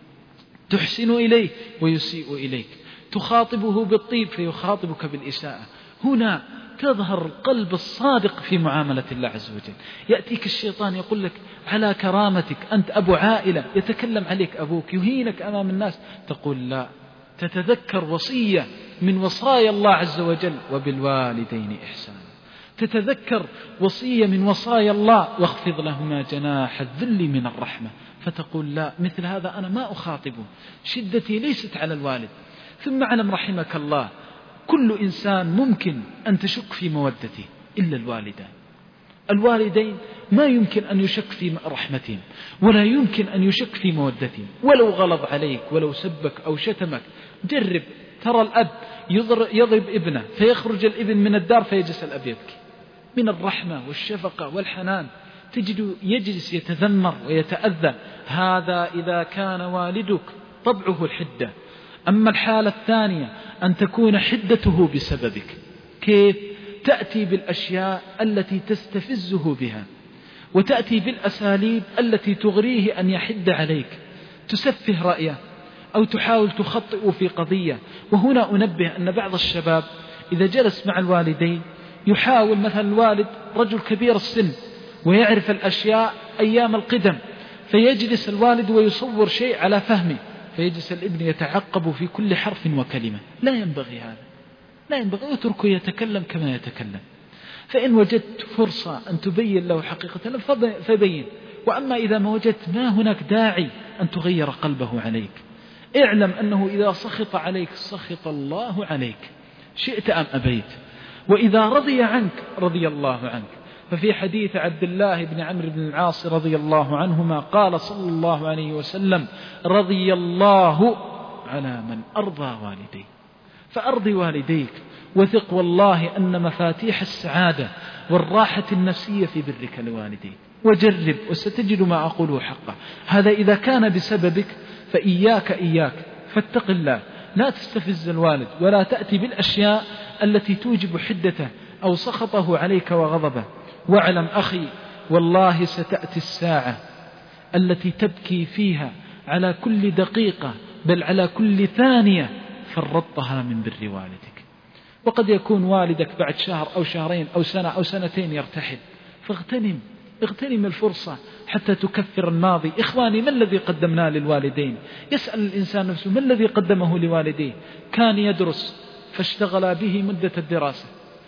تحسن إليه ويسيء إليك، تخاطبه بالطيب فيخاطبك بالإساءة. هنا تظهر القلب الصادق في معاملة الله عز وجل. يأتيك الشيطان يقول لك على كرامتك أنت أبو عائلة، يتكلم عليك أبوك يهينك أمام الناس، تقول لا، تتذكر وصية من وصايا الله عز وجل وبالوالدين إحسانا، تتذكر وصية من وصايا الله واخفض لهما جناح الذل من الرحمة، فتقول لا، مثل هذا أنا ما أخاطبه، شدتي ليست على الوالد. ثم علم رحمك الله كل إنسان ممكن أن تشك في مودته إلا الوالدان. الوالدين ما يمكن أن يشك في رحمتهم ولا يمكن أن يشك في مودتهم، ولو غلظ عليك ولو سبك أو شتمك. جرب، ترى الأب يضرب ابنه فيخرج الابن من الدار فيجلس الأب يبكي من الرحمة والشفقة والحنان، تجد يجلس يتذمر ويتأذى. هذا إذا كان والدك طبعه الحدة. أما الحالة الثانية أن تكون حدته بسببك، كيف؟ تأتي بالأشياء التي تستفزه بها، وتأتي بالأساليب التي تغريه أن يحد عليك، تسفه رأيه أو تحاول تخطئ في قضية. وهنا أنبه أن بعض الشباب إذا جلس مع الوالدين يحاول، مثلا الوالد رجل كبير السن ويعرف الأشياء أيام القدم، فيجلس الوالد ويصور شيء على فهمه، فيجلس الابن يتعقب في كل حرف وكلمة. لا ينبغي هذا، لا ينبغي، اتركه يتكلم كما يتكلم. فإن وجدت فرصة أن تبين له حقيقة فبين، وأما إذا ما وجدت ما هناك داعي أن تغير قلبه عليك. اعلم أنه إذا سخط عليك سخط الله عليك، شئت أم أبيت، وإذا رضي عنك رضي الله عنك. ففي حديث عبد الله بن عمرو بن العاص رضي الله عنهما قال صلى الله عليه وسلم: رضي الله على من أرضى والديه. فأرضي والديك، وثق والله أن مفاتيح السعادة والراحة النفسية في برك لوالديك. وجرب وستجد ما أقوله حقا. هذا إذا كان بسببك، فإياك إياك فاتق الله، لا تستفز الوالد ولا تأتي بالأشياء التي توجب حدته أو سخطه عليك وغضبه. واعلم أخي والله ستأتي الساعة التي تبكي فيها على كل دقيقة بل على كل ثانية فرطتها من بر والدك. وقد يكون والدك بعد شهر أو شهرين أو سنة أو سنتين يرتحل، فاغتنم اغتنم الفرصة حتى تكفر الماضي. إخواني، ما الذي قدمناه للوالدين؟ يسأل الإنسان نفسه ما الذي قدمه لوالديه؟ كان يدرس فاشتغل به مدة الدراسة،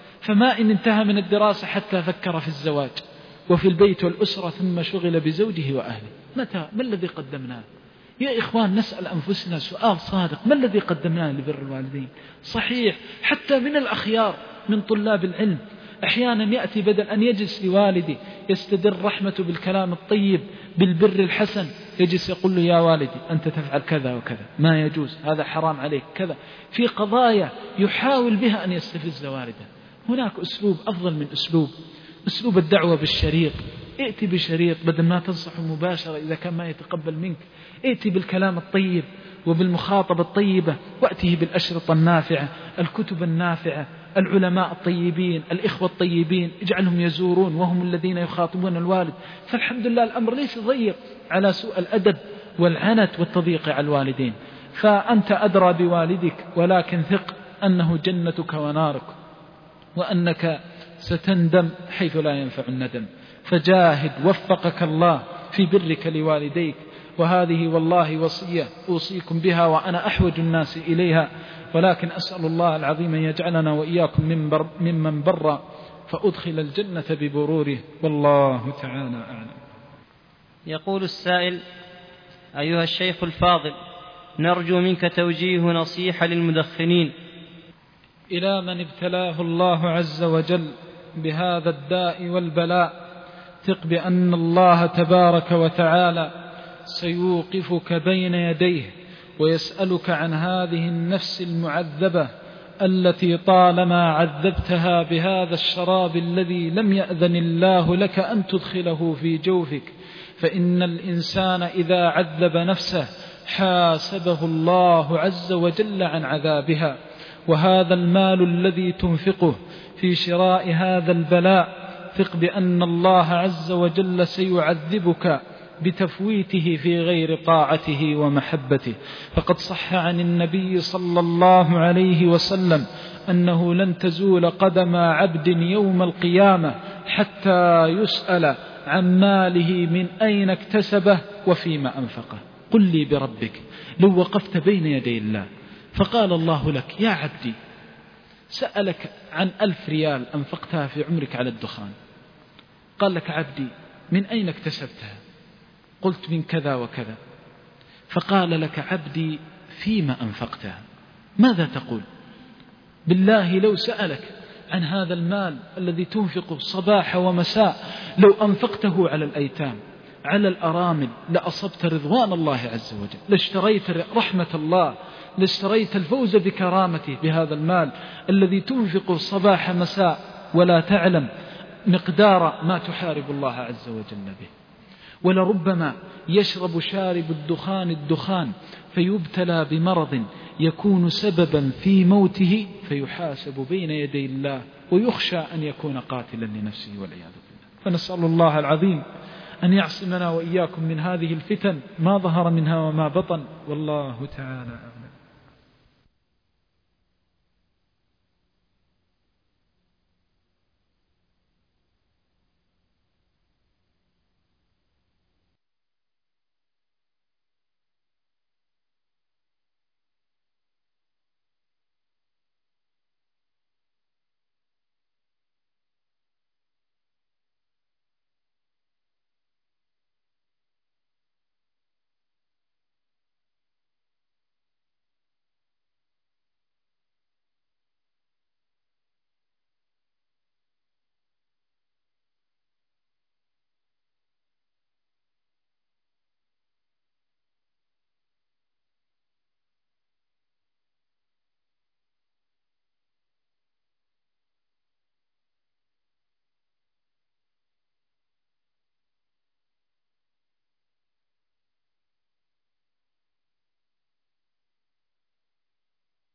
فما إن انتهى من الدراسة حتى فكر في الزواج وفي البيت والأسرة ثم شغل بزوجه وأهله. متى؟ ما الذي قدمناه؟ يا إخوان، نسأل أنفسنا سؤال صادق: ما الذي قدمناه لبر الوالدين؟ صحيح حتى من الأخيار من طلاب العلم أحيانا يأتي بدل أن يجلس لوالدي يستدر رحمته بالكلام الطيب بالبر الحسن، يجلس يقول له: يا والدي أنت تفعل كذا وكذا، ما يجوز، هذا حرام عليك كذا، في قضايا يحاول بها أن يستفز والده. هناك أسلوب أفضل من أسلوب أسلوب الدعوة بالشريط. ائتي بشريط بدل ما تنصح مباشرة إذا كان ما يتقبل منك، ائتي بالكلام الطيب وبالمخاطبة الطيبة، وأتيه بالأشرطة النافعة، الكتب النافعة، العلماء الطيبين، الإخوة الطيبين، اجعلهم يزورون وهم الذين يخاطبون الوالد. فالحمد لله الأمر ليس ضيق على سوء الأدب والعنت والتضييق على الوالدين. فأنت أدرى بوالدك، ولكن ثق أنه جنتك ونارك، وأنك ستندم حيث لا ينفع الندم. فجاهد وفقك الله في برك لوالديك، وهذه والله وصية أوصيكم بها وأنا أحوج الناس إليها، ولكن أسأل الله العظيم أن يجعلنا وإياكم من بر ممن بر فأدخل الجنة ببروره، والله تعالى أعلم. يقول السائل: أيها الشيخ الفاضل، نرجو منك توجيه نصيحة للمدخنين. إلى من ابتلاه الله عز وجل بهذا الداء والبلاء ثق بأن الله تبارك وتعالى سيوقفك بين يديه ويسألك عن هذه النفس المعذبة التي طالما عذبتها بهذا الشراب الذي لم يأذن الله لك أن تدخله في جوفك، فإن الإنسان إذا عذب نفسه حاسبه الله عز وجل عن عذابها. وهذا المال الذي تنفقه في شراء هذا البلاء ثق بأن الله عز وجل سيعذبك بتفويته في غير طاعته ومحبته، فقد صح عن النبي صلى الله عليه وسلم أنه لن تزول قدم عبد يوم القيامة حتى يسأل عن ماله من أين اكتسبه وفيما أنفقه. قل لي بربك لو وقفت بين يدي الله فقال الله لك: يا عبدي، سألك عن ألف ريال أنفقتها في عمرك على الدخان، قال لك: عبدي من أين اكتسبتها؟ قلت: من كذا وكذا. فقال لك: عبدي فيما أنفقتها؟ ماذا تقول؟ بالله لو سألك عن هذا المال الذي تنفقه صباح ومساء، لو أنفقته على الأيتام، على الأرامل، لأصبت رضوان الله عز وجل، لاشتريت رحمة الله، لاشتريت الفوز بكرامته بهذا المال الذي تنفقه صباح مساء ولا تعلم مقدار ما تحارب الله عز وجل به. ولربما يشرب شارب الدخان الدخان فيبتلى بمرض يكون سببا في موته فيحاسب بين يدي الله ويخشى أن يكون قاتلا لنفسه والعياذ بالله. فنسأل الله العظيم أن يعصمنا وإياكم من هذه الفتن ما ظهر منها وما بطن، والله تعالى أعلم.